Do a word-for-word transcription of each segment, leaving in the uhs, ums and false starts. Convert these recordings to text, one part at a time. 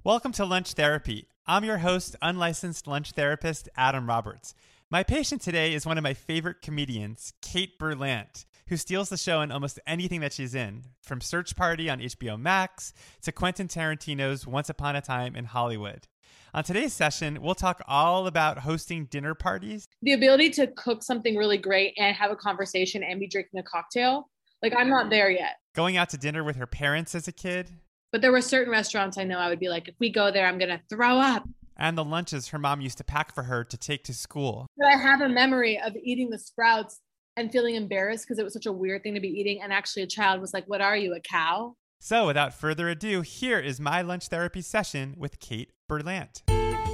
Welcome to Lunch Therapy. I'm your host, unlicensed lunch therapist, Adam Roberts. My patient today is one of my favorite comedians, Kate Berlant, who steals the show in almost anything that she's in, from Search Party on H B O Max to Quentin Tarantino's Once Upon a Time in Hollywood. On today's session, we'll talk all about hosting dinner parties. The ability to cook something really great and have a conversation and be drinking a cocktail. Like, I'm not there yet. Going out to dinner with her parents as a kid. But there were certain restaurants I know I would be like, if we go there, I'm going to throw up. And the lunches her mom used to pack for her to take to school. But I have a memory of eating the Sprouts and feeling embarrassed because it was such a weird thing to be eating. And actually a child was like, what are you, a cow? So without further ado, here is my lunch therapy session with Kate Berlant.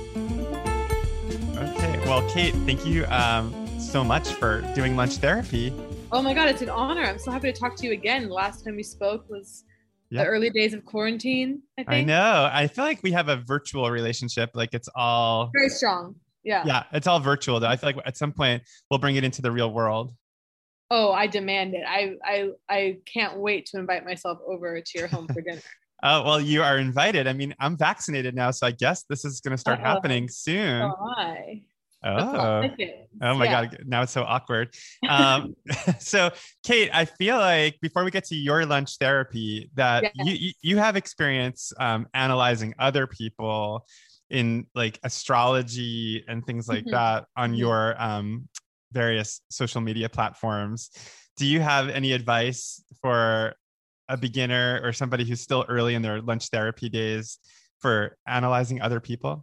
Okay, well, Kate, thank you um, so much for doing lunch therapy. Oh my God, it's an honor. I'm so happy to talk to you again. The last time we spoke was Yep. the early days of quarantine, I think. I know. I feel like we have a virtual relationship. Like it's all very strong. Yeah. Yeah, it's all virtual though. I feel like at some point we'll bring it into the real world. Oh, I demand it. I I I can't wait to invite myself over to your home for dinner. Oh, well, you are invited. I mean, I'm vaccinated now, so I guess this is going to start Uh-oh. happening soon. Oh, hi. Oh, oh my yeah. God. Now it's so awkward. Um, so Kate, I feel like before we get to your lunch therapy that yeah. you, you have experience um, analyzing other people in like astrology and things like mm-hmm. that on mm-hmm. your um, various social media platforms. Do you have any advice for a beginner or somebody who's still early in their lunch therapy days for analyzing other people?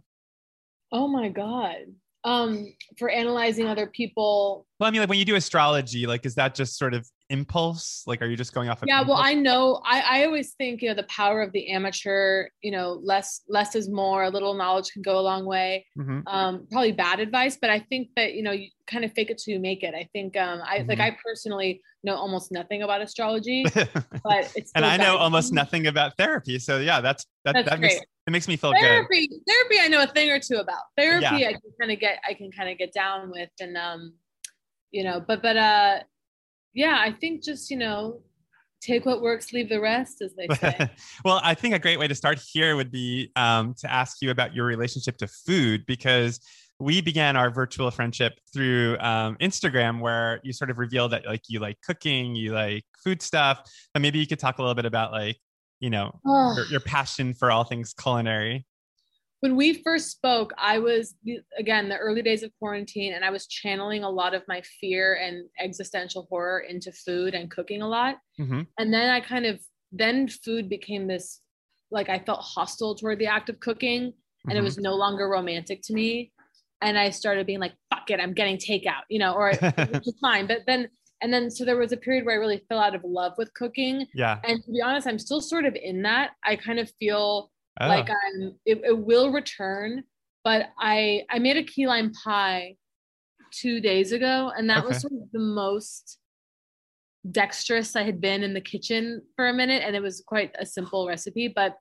Oh my God. Um, for analyzing other people. Well, I mean, like when you do astrology, like, is that just sort of impulse? Like, are you just going off of Yeah, impulse? well, I know, I, I always think, you know, the power of the amateur, you know, less, less is more, a little knowledge can go a long way. Mm-hmm. Um, probably bad advice, but I think that, you know, you kind of fake it till you make it. I think, um, I mm-hmm. like, I personally know almost nothing about astrology, but it's and I know almost nothing about therapy. So yeah, that's, that, that's that great. makes, it makes me feel therapy, good. Therapy, I know a thing or two about. Therapy, yeah. I can kind of get, I can kind of get down with, and um, you know, but but uh, yeah, I think just you know, take what works, leave the rest, as they say. Well, I think a great way to start here would be um, to ask you about your relationship to food, because we began our virtual friendship through um, Instagram, where you sort of revealed that like you like cooking, you like food stuff, and maybe you could talk a little bit about like. you know, oh. your, your passion for all things culinary. When we first spoke, I was, again, the early days of quarantine, and I was channeling a lot of my fear and existential horror into food and cooking a lot. Mm-hmm. And then I kind of, then food became this, like I felt hostile toward the act of cooking, and mm-hmm. it was no longer romantic to me. And I started being like, fuck it, I'm getting takeout, you know, or which is fine. But then And then, so there was a period where I really fell out of love with cooking. Yeah. And to be honest, I'm still sort of in that. I kind of feel oh. like I'm, it, it will return, but I, I made a key lime pie two days ago. And that okay. was sort of the most dexterous I had been in the kitchen for a minute. And it was quite a simple recipe, but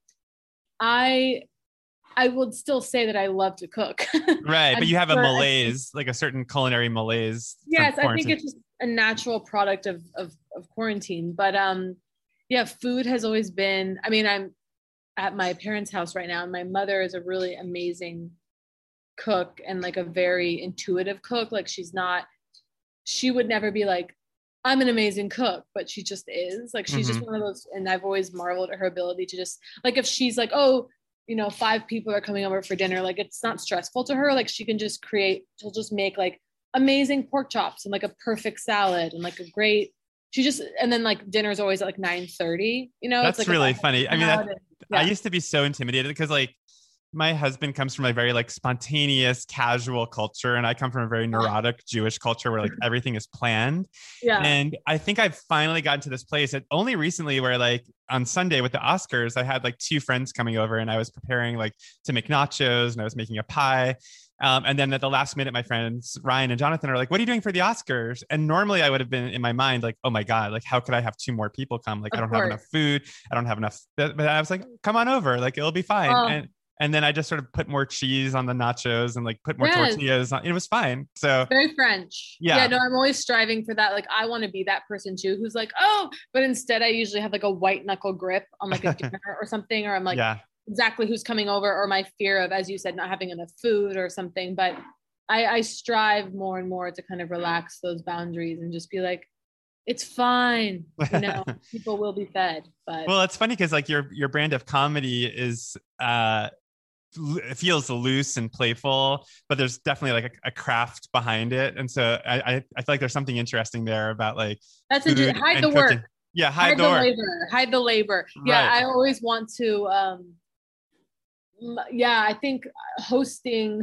I, I would still say that I love to cook. Right. But you have a malaise, like a certain culinary malaise. Yes. I think it's just a natural product of, of, of quarantine, but, um, yeah, food has always been, I mean, I'm at my parents' house right now, and my mother is a really amazing cook and like a very intuitive cook. Like she's not, she would never be like, I'm an amazing cook, but she just is like, she's mm-hmm. just one of those. And I've always marveled at her ability to just like, if she's like, oh, you know, five people are coming over for dinner, like it's not stressful to her. Like she can just create, she'll just make like amazing pork chops and like a perfect salad and like a great, she just, and then like dinner's always at like nine thirty, you know. That's it's like really funny. I mean, that, and, yeah. I used to be so intimidated because like my husband comes from a very like spontaneous, casual culture, and I come from a very neurotic Jewish culture where like everything is planned. Yeah. And I think I've finally gotten to this place that only recently where like on Sunday with the Oscars, I had like two friends coming over and I was preparing like to make nachos and I was making a pie. Um, and then at the last minute, my friends, Ryan and Jonathan, are like, what are you doing for the Oscars? And normally I would have been in my mind, like, oh my God, like, how could I have two more people come? Like, of I don't course. have enough food. I don't have enough. But I was like, come on over. Like, it'll be fine. Oh. And and then I just sort of put more cheese on the nachos and like put more yes. tortillas on. It was fine. So very French. Yeah. Yeah. No, I'm always striving for that. Like, I want to be that person too, who's like, oh, but instead I usually have like a white knuckle grip on like a dinner or something. Or I'm like, yeah. exactly who's coming over, or my fear of, as you said, not having enough food or something. But I, I strive more and more to kind of relax those boundaries and just be like, it's fine. You know, people will be fed. But well, it's funny because like your your brand of comedy is uh it feels loose and playful, but there's definitely like a, a craft behind it. And so I, I I feel like there's something interesting there about like that's interesting. Hide the cooking. work. Yeah, hide, hide the, the work. labor. Hide the labor. Yeah, right. I always want to um yeah, I think hosting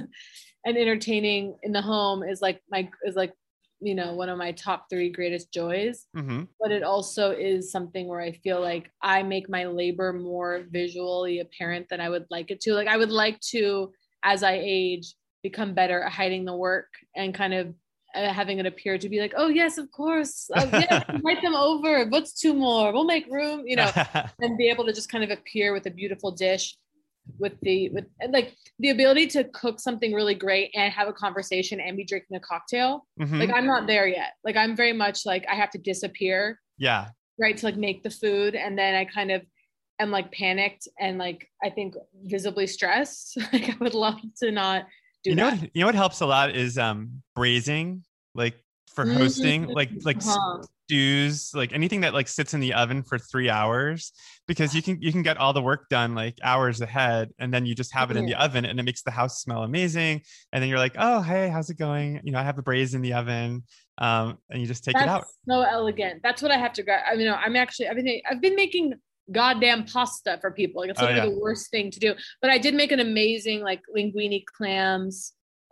and entertaining in the home is like my is like you know one of my top three greatest joys. Mm-hmm. But it also is something where I feel like I make my labor more visually apparent than I would like it to. Like I would like to, as I age, become better at hiding the work and kind of uh, having it appear to be like, oh yes, of course, uh, yeah, invite them over. What's two more? We'll make room, you know, and be able to just kind of appear with a beautiful dish. With the with and like the ability to cook something really great and have a conversation and be drinking a cocktail. Mm-hmm. Like I'm not there yet. Like I'm very much like I have to disappear. Yeah. Right. To like make the food. And then I kind of am like panicked and like I think visibly stressed. Like I would love to not do you know that. What, you know what helps a lot is um braising, like for hosting, mm-hmm. like like uh-huh. stews, like anything that like sits in the oven for three hours, because you can you can get all the work done like hours ahead, and then you just have it yeah. in the oven, and it makes the house smell amazing. And then you're like, oh hey, how's it going? You know, I have a braise in the oven, um, and you just take That's it out. So elegant. That's what I have to. I mean, I'm actually I've been I've been making goddamn pasta for people. Like it's literally oh, yeah. the worst thing to do. But I did make an amazing like linguine clams.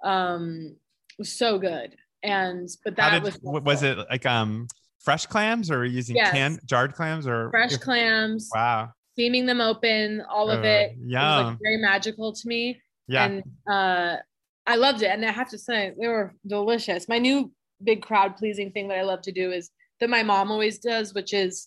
Um, it was so good. And but that did, was was it like um fresh clams, or were you using yes. canned jarred clams or fresh clams? Wow. Steaming them open, all of uh, it. Yeah. It was like very magical to me. Yeah. And uh I loved it. And I have to say they were delicious. My new big crowd pleasing thing that I love to do is that my mom always does, which is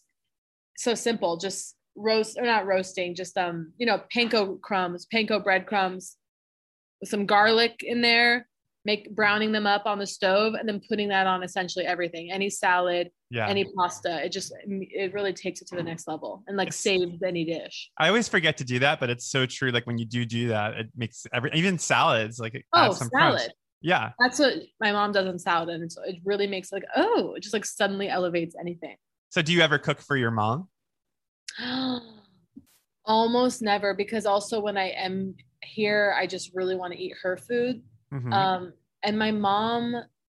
so simple. Just roast or not roasting, just um, you know, panko crumbs, panko breadcrumbs with some garlic in there. Make browning them up on the stove and then putting that on essentially everything, any salad, yeah. any pasta. It just, it really takes it to the next level and like it's, saves any dish. I always forget to do that, but it's so true. Like when you do do that, it makes every, even salads, like it oh, adds some salad. crunch. Yeah. That's what my mom does in salad. And it's, it really makes like, oh, it just like suddenly elevates anything. So do you ever cook for your mom? Almost never, because also when I am here, I just really want to eat her food. Mm-hmm. Um, and my mom,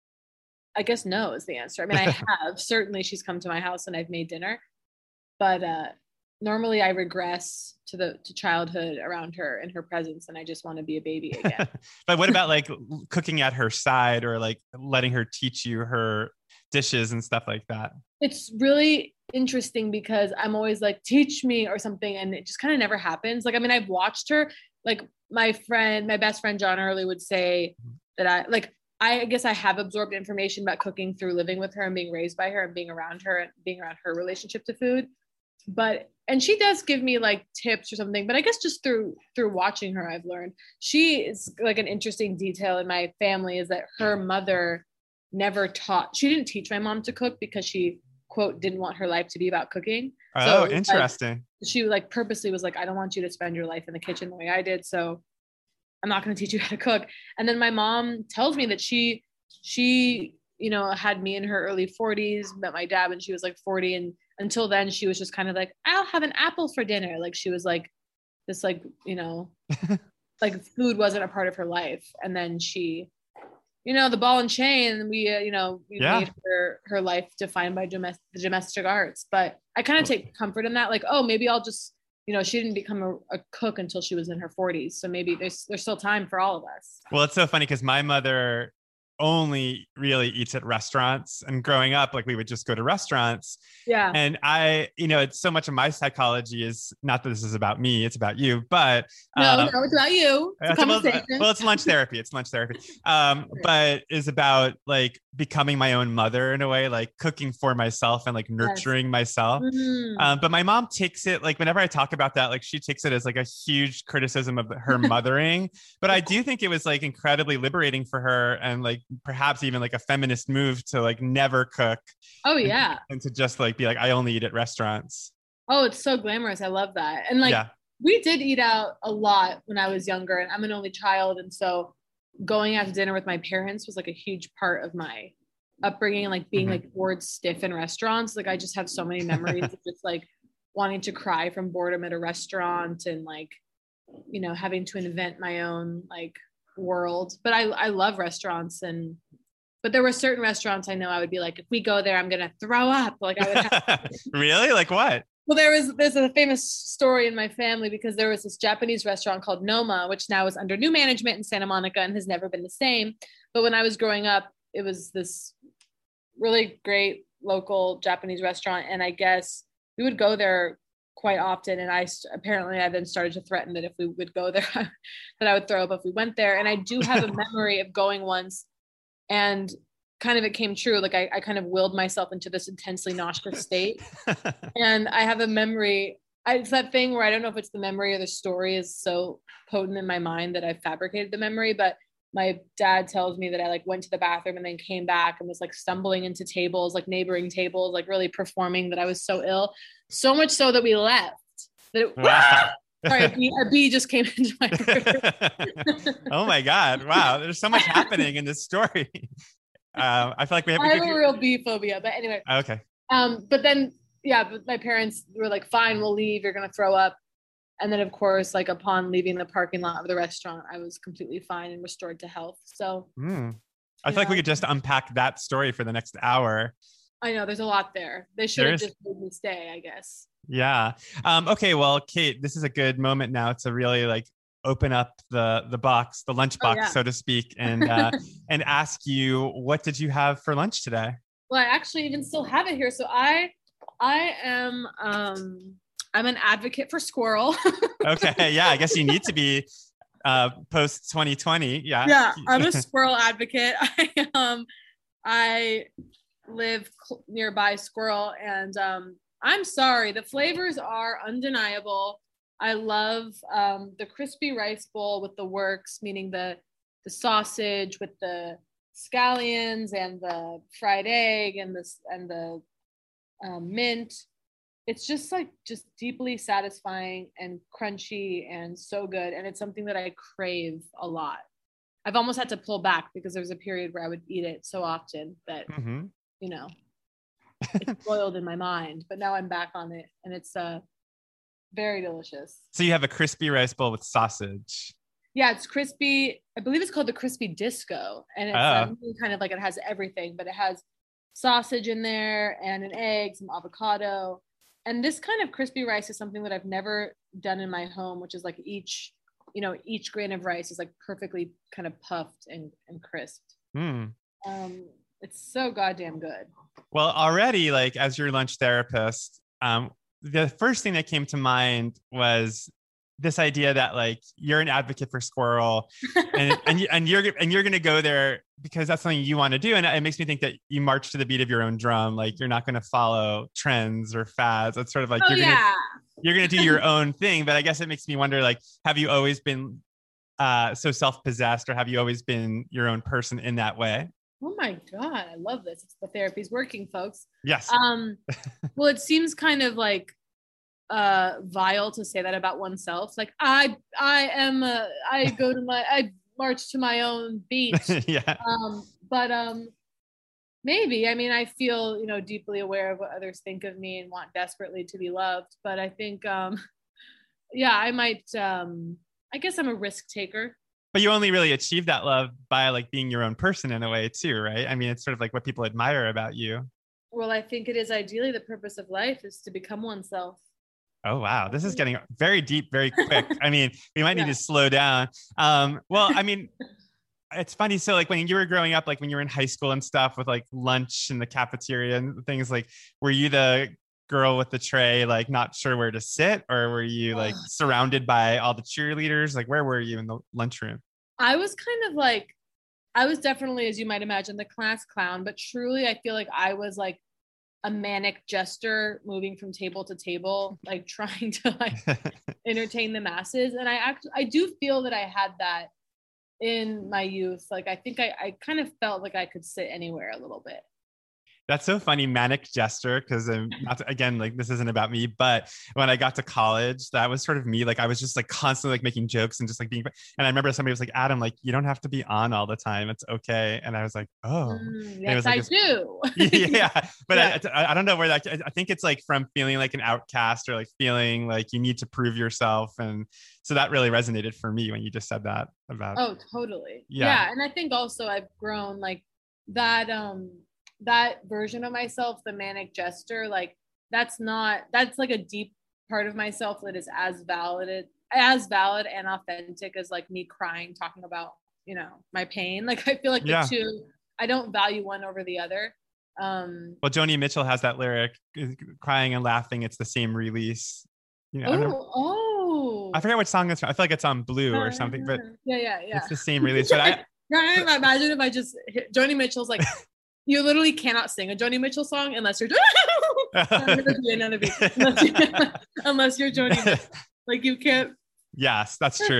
I guess no is the answer. I mean, I have, certainly she's come to my house and I've made dinner, but, uh, normally I regress to the, to childhood around her and her presence. And I just want to be a baby again. But what about like cooking at her side, or like letting her teach you her dishes and stuff like that? It's really interesting because I'm always like, teach me or something. And it just kind of never happens. Like, I mean, I've watched her, like my friend, my best friend, John Early would say that I like, I guess I have absorbed information about cooking through living with her and being raised by her and being around her and being around her relationship to food. But, and she does give me like tips or something, but I guess just through, through watching her, I've learned. She is like an interesting detail in my family is that her mother never taught, she didn't teach my mom to cook because she quote didn't want her life to be about cooking. Oh, so, interesting. Like, she like purposely was like, I don't want you to spend your life in the kitchen the way I did. So I'm not going to teach you how to cook. And then my mom tells me that she, she, you know, had me in her early forties, met my dad when she was like forty. And until then she was just kind of like, I'll have an apple for dinner. Like she was like this, like, you know, like food wasn't a part of her life. And then she, you know, the ball and chain, we, uh, you know, we yeah. made her, her life defined by domestic, the domestic arts. But I kind of take comfort in that. Like, oh, maybe I'll just, you know, she didn't become a, a cook until she was in her forties. So maybe there's, there's still time for all of us. Well, it's so funny because my mother only really eats at restaurants, and growing up, like we would just go to restaurants. Yeah. And I, you know, it's so much of my psychology is not that this is about me, it's about you, but no, uh, no, it's about you. It's a conversation. Well, well, it's lunch therapy. It's lunch therapy. Um, but is about like becoming my own mother in a way, like cooking for myself and like nurturing yes. myself. Mm-hmm. Um, but my mom takes it, like whenever I talk about that, like she takes it as like a huge criticism of her mothering. But I do think it was like incredibly liberating for her, and like perhaps even like a feminist move to like never cook. Oh yeah. And, and to just like be like, I only eat at restaurants. Oh, it's so glamorous. I love that. And like, yeah. We did eat out a lot when I was younger, and I'm an only child. And so going out to dinner with my parents was like a huge part of my upbringing, like being mm-hmm. like bored stiff in restaurants. Like I just have so many memories of just like wanting to cry from boredom at a restaurant and like, you know, having to invent my own like world. But I, I love restaurants, and but there were certain restaurants I know I would be like, if we go there, I'm gonna throw up. Like I would have Really? Like what? Well, there was there's a famous story in my family because there was this Japanese restaurant called Noma, which now is under new management in Santa Monica and has never been the same. But when I was growing up, it was this really great local Japanese restaurant, and I guess we would go there quite often. And I apparently I then started to threaten that if we would go there, that I would throw up if we went there. And I do have a memory of going once, and kind of it came true. Like I, I kind of willed myself into this intensely nauseous state. And I have a memory. I, it's that thing where I don't know if it's the memory or the story is so potent in my mind that I fabricated the memory. But my dad tells me that I like went to the bathroom and then came back and was like stumbling into tables, like neighboring tables, like really performing that I was so ill. So much so that we left. That it, wow. Sorry, a bee, a bee just came into my room. Oh my God. Wow. There's so much happening in this story. Um, I feel like we have, I have a real bee phobia, but anyway. Okay. Um, but then, yeah, but my parents were like, fine, we'll leave. You're going to throw up. And then of course, like upon leaving the parking lot of the restaurant, I was completely fine and restored to health. So mm. I feel like we could just unpack that story for the next hour. I know there's a lot there. They should have just made me stay, I guess. Yeah. Um, okay. Well, Kate, this is a good moment now to really like open up the the box, the lunch box, oh, yeah. so to speak, and uh, and ask you, what did you have for lunch today? Well, I actually even still have it here. So I I am um, I'm an advocate for squirrel. Okay, yeah, I guess you need to be uh, post twenty twenty. Yeah, yeah, I'm a squirrel advocate. I um I live cl- nearby squirrel, and um, I'm sorry, the flavors are undeniable. I love um, the crispy rice bowl with the works, meaning the the sausage with the scallions and the fried egg and this and the um, mint. It's just like just deeply satisfying and crunchy and so good, and it's something that I crave a lot. I've almost had to pull back because there was a period where I would eat it so often that mm-hmm. you know it's boiled in my mind. But now I'm back on it, and it's uh. very delicious. So you have a crispy rice bowl with sausage. Yeah, it's crispy. I believe it's called the crispy disco. And it's oh. um, kind of like it has everything, but it has sausage in there and an egg, some avocado. And this kind of crispy rice is something that I've never done in my home, which is like each, you know, each grain of rice is like perfectly kind of puffed and, and crisped. Mm. Um, it's so goddamn good. Well, already, like as your lunch therapist, um, the first thing that came to mind was this idea that like you're an advocate for squirrel and and, you, and you're and you're going to go there because that's something you want to do. And it makes me think that you march to the beat of your own drum. Like you're not going to follow trends or fads. It's sort of like oh, you're yeah. gonna you're going to do your own thing. But I guess it makes me wonder, like, have you always been uh, so self-possessed, or have you always been your own person in that way? Oh my God, I love this. It's the therapy's working, folks. Yes. Um, well, it seems kind of like uh, vile to say that about oneself. Like I, I am, a, I go to my, I march to my own beat. Yeah. Um, but um, maybe, I mean, I feel, you know, deeply aware of what others think of me and want desperately to be loved. But I think, um, yeah, I might, um, I guess I'm a risk taker. But you only really achieve that love by like being your own person in a way too, right? I mean, it's sort of like what people admire about you. Well, I think it is ideally the purpose of life is to become oneself. Oh, wow. This is getting very deep, very quick. I mean, we might need yeah. to slow down. Um, well, I mean, it's funny. So like when you were growing up, like when you were in high school and stuff with like lunch in the cafeteria and things, like, were you the girl with the tray, like not sure where to sit, or were you like surrounded by all the cheerleaders? Like where were you in the lunchroom? I was kind of like, I was definitely, as you might imagine, the class clown, but truly I feel like I was like a manic jester moving from table to table, like trying to like entertain the masses. And I actually, I do feel that I had that in my youth. Like, I think I, I kind of felt like I could sit anywhere a little bit. That's so funny, manic jester, because um, not to, again, like this isn't about me, but when I got to college, that was sort of me. Like I was just like constantly like making jokes and just like being, and I remember somebody was like, Adam, like you don't have to be on all the time. It's okay. And I was like, oh, Mm, and it yes, was like I this, do. yeah, but Yeah. I, I, I don't know where that, I think it's like from feeling like an outcast or like feeling like you need to prove yourself. And so that really resonated for me when you just said that about, Oh, totally. yeah. Yeah. And I think also I've grown like that, um, that version of myself, the manic jester, like that's not, that's like a deep part of myself that is as valid, as valid and authentic as like me crying, talking about, you know, my pain. Like I feel like the Yeah. two, I don't value one over the other. Um, well, Joni Mitchell has that lyric, crying and laughing, it's the same release. You know, I, don't, oh, oh. I forget which song it's from. I feel like it's on Blue or something, but yeah, yeah, yeah. it's the same release. But I, Right, imagine if I just hit, Joni Mitchell's like, you literally cannot sing a Joni Mitchell song unless you're another beat, unless, you, unless you're Joni Mitchell. Like you can't. Yes, that's true.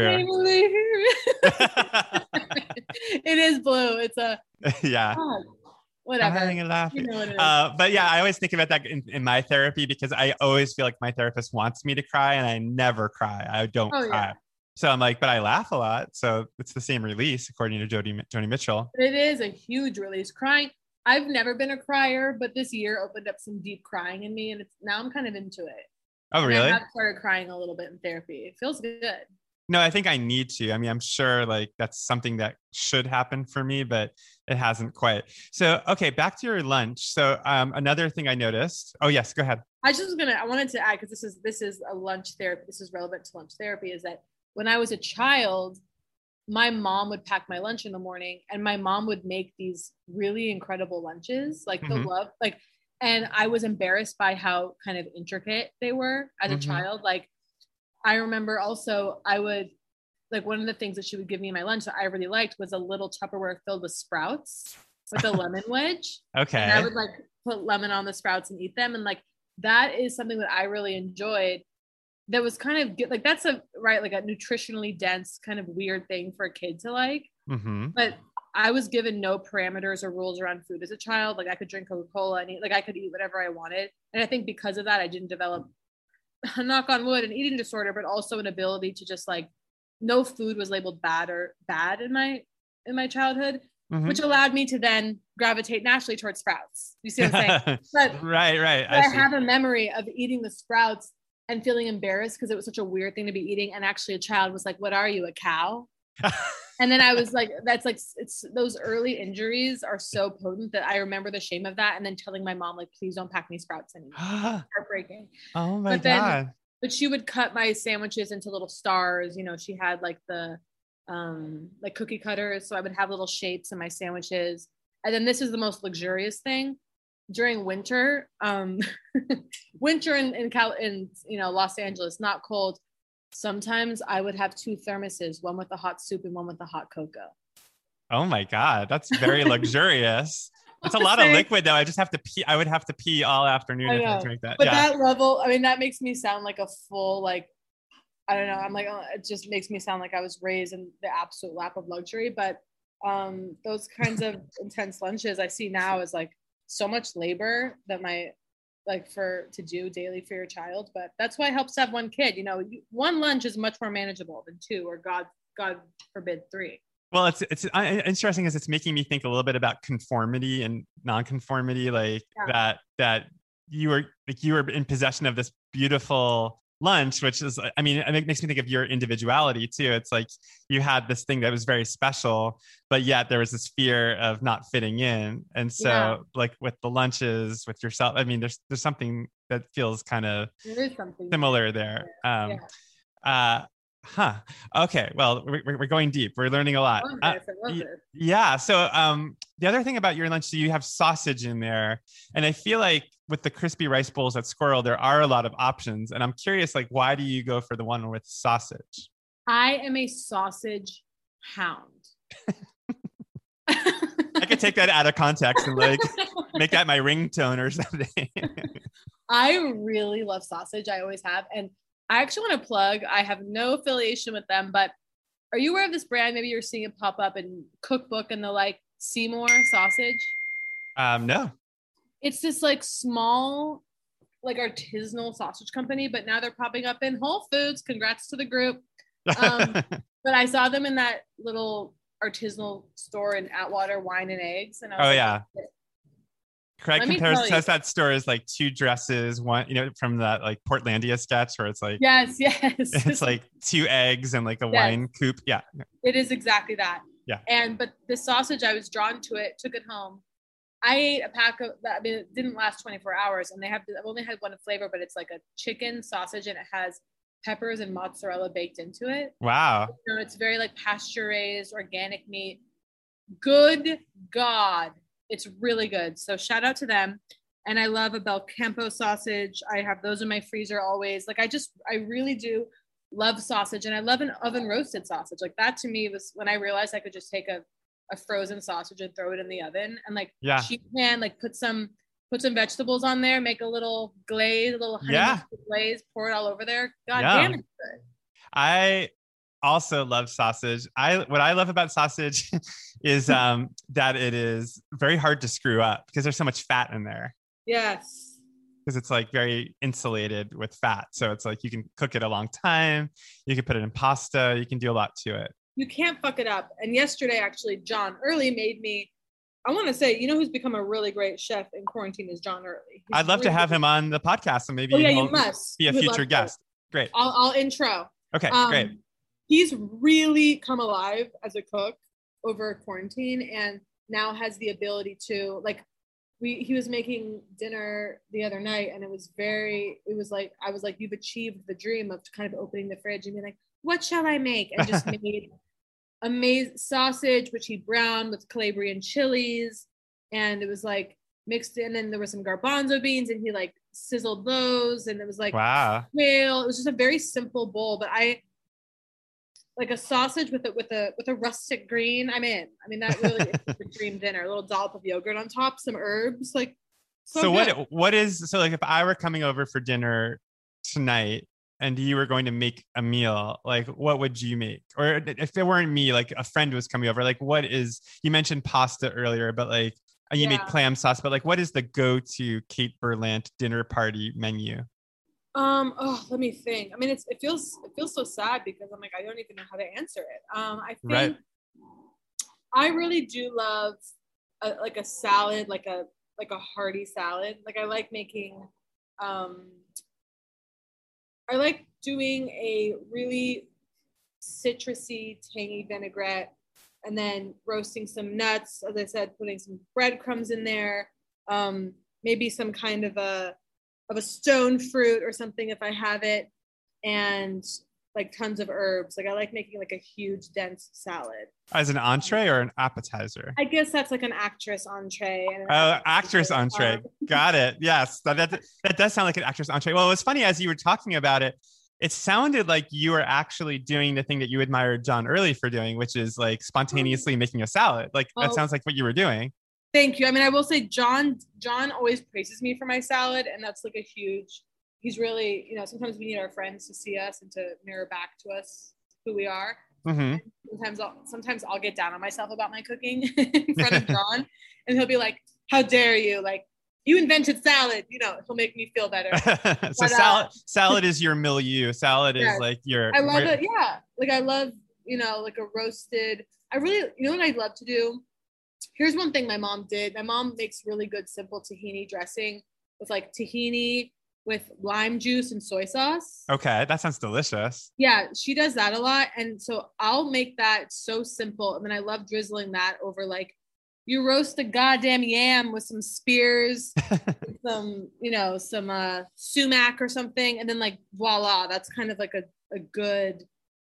It is Blue. It's a yeah. Oh, whatever. Crying and laughing. You know what it is. Uh, but yeah, I always think about that in, in my therapy because I always feel like my therapist wants me to cry and I never cry. I don't oh, cry. Yeah. So I'm like, but I laugh a lot. So it's the same release according to Joni, Joni Mitchell. It is a huge release. Crying. I've never been a crier, but this year opened up some deep crying in me, and it's now I'm kind of into it. Oh, and really? I have started crying a little bit in therapy. It feels good. No, I think I need to. I mean, I'm sure like that's something that should happen for me, but it hasn't quite. So, okay, back to your lunch. So, um, another thing I noticed. Oh, yes, go ahead. I just was gonna. I wanted to add because this is this is a lunch therapy. This is relevant to lunch therapy. Is that when I was a child, my mom would pack my lunch in the morning, and my mom would make these really incredible lunches, like the Mhm. love, like. And I was embarrassed by how kind of intricate they were as a Mhm. child. Like, I remember also I would, like one of the things that she would give me in my lunch that I really liked was a little Tupperware filled with sprouts with a lemon wedge. Okay. And I would like put lemon on the sprouts and eat them. And like, that is something that I really enjoyed. That was kind of good. Like, that's a, right, like a nutritionally dense kind of weird thing for a kid to like. Mm-hmm. But I was given no parameters or rules around food as a child. Like I could drink Coca-Cola and eat, like I could eat whatever I wanted. And I think because of that, I didn't develop, knock on wood, an eating disorder, but also an ability to just like, no food was labeled bad or bad in my, in my childhood, mm-hmm. which allowed me to then gravitate naturally towards sprouts. You see what I'm saying? But right, right. I, I have a memory of eating the sprouts and feeling embarrassed because it was such a weird thing to be eating. And actually a child was like, what are you, a cow? And then I was like, that's like, it's those early injuries are so potent that I remember the shame of that. And then telling my mom, like, please don't pack me sprouts anymore. Heartbreaking. Oh my but then, God. But she would cut my sandwiches into little stars. You know, she had like the, um, like cookie cutters. So I would have little shapes in my sandwiches. And then this is the most luxurious thing. During winter, um, winter in, in, Cal- in, you know, Los Angeles, not cold. Sometimes I would have two thermoses, one with the hot soup and one with the hot cocoa. Oh my God, that's very luxurious. It's a lot of liquid though. I just have to pee. I would have to pee all afternoon if I had to make that. But yeah. that level, I mean, that makes me sound like a full, like, I don't know. I'm like, oh, it just makes me sound like I was raised in the absolute lap of luxury. But um, those kinds of intense lunches I see now is like so much labor that my, like for to do daily for your child. But that's why it helps to have one kid. You know, one lunch is much more manageable than two, or God, God forbid, three. Well, it's it's interesting as it's making me think a little bit about conformity and non-conformity, like yeah. that that you were like you were in possession of this beautiful lunch, which is, I mean, it makes me think of your individuality too. It's like you had this thing that was very special, but yet there was this fear of not fitting in. And so yeah. like with the lunches with yourself, I mean, there's there's something that feels kind of similar there. Um, yeah. uh, huh. Okay. Well, we're, we're going deep. We're learning a lot. I love this. I love uh, this. Yeah. So um, the other thing about your lunch, so you have sausage in there, and I feel like with the crispy rice bowls at Squirrel, there are a lot of options. And I'm curious, like, why do you go for the one with sausage? I am a sausage hound. I could take that out of context and like make that my ringtone or something. I really love sausage. I always have. And I actually want to plug, I have no affiliation with them, but are you aware of this brand? Maybe you're seeing it pop up in Cookbook and the like, Seymour sausage. Um, no. It's this like small, like artisanal sausage company, but now they're popping up in Whole Foods. Congrats to the group. Um, but I saw them in that little artisanal store in Atwater, Wine and Eggs. And I was oh like, yeah. Craig Let compares says that store is like two dresses, one, you know, from that like Portlandia sketch where it's like, yes, yes. It's like two eggs and like a yes. wine coupe. Yeah. It is exactly that. Yeah. And, but the sausage, I was drawn to it, took it home. I ate a pack of that. I mean, it didn't last twenty-four hours, and they have, I've only had one flavor, but it's like a chicken sausage and it has peppers and mozzarella baked into it. Wow. You know, it's very like pasture raised, organic meat. Good God. It's really good. So shout out to them. And I love a Bel Campo sausage. I have those in my freezer always. Like I just, I really do love sausage, and I love an oven roasted sausage. Like that to me was when I realized I could just take a, a frozen sausage and throw it in the oven and like yeah. sheet pan, like put some, put some vegetables on there, make a little glaze, a little honey yeah. glaze, pour it all over there. God yeah. damn, it's good. I also love sausage. I what I love about sausage is um, that it is very hard to screw up because there's so much fat in there. Yes. Because it's like very insulated with fat. So it's like you can cook it a long time. You can put it in pasta. You can do a lot to it. You can't fuck it up. And yesterday, actually, John Early made me, I want to say, you know who's become a really great chef in quarantine is John Early. He's I'd love really to have good. him on the podcast, and maybe oh, yeah, he'll you must. be a You future guest. Great. I'll, I'll intro. Okay, um, great. He's really come alive as a cook over quarantine, and now has the ability to, like, we he was making dinner the other night, and it was very, it was like, I was like, you've achieved the dream of kind of opening the fridge and being like, what shall I make? And just made amazing sausage, which he browned with Calabrian chilies, and it was like mixed in, and there were some garbanzo beans, and he like sizzled those, and it was like wow. kale. It was just a very simple bowl, but I like a sausage with a with a with a rustic green. I'm in. I mean, that really is the dream dinner. A little dollop of yogurt on top, some herbs, like. So, so good. what what is so like if I were coming over for dinner tonight and you were going to make a meal, like what would you make? Or if it weren't me, like a friend was coming over, like what is, you mentioned pasta earlier, but like you yeah. made clam sauce, but like what is the go-to Kate Berlant dinner party menu? Um, oh, let me think. I mean, it's, it feels, it feels so sad because I'm like, I don't even know how to answer it. Um, I think right. I really do love a, like a salad, like a, like a hearty salad. Like I like making, um, I like doing a really citrusy, tangy vinaigrette, and then roasting some nuts. As I said, putting some breadcrumbs in there, um, maybe some kind of a of a stone fruit or something if I have it, and like tons of herbs. Like I like making like a huge dense salad. As an entree or an appetizer? I guess that's like an actress entree. And an oh, actress entree. Got it. Yes, that, that that does sound like an actress entree. Well, it was funny as you were talking about it. It sounded like you were actually doing the thing that you admired John Early for doing, which is like spontaneously making a salad. Like that oh. sounds like what you were doing. Thank you. I mean, I will say John, John always praises me for my salad, and that's like a huge, he's really, you know, sometimes we need our friends to see us and to mirror back to us who we are. Mm-hmm. Sometimes I'll, sometimes I'll get down on myself about my cooking in front of John, and he'll be like, how dare you? Like, you invented salad, you know, he'll make me feel better. so but, salad, uh, salad is your milieu. Salad yes. is like your, I love it. Yeah. Like I love, you know, like a roasted, I really, you know what I'd love to do? Here's one thing my mom did. My mom makes really good, simple tahini dressing with like tahini with lime juice and soy sauce. Okay. That sounds delicious. Yeah. She does that a lot. And so I'll make that so simple. And then I love drizzling that over like, you roast a goddamn yam with some spears, some, you know, some uh, sumac or something. And then like, voila, that's kind of like a, a good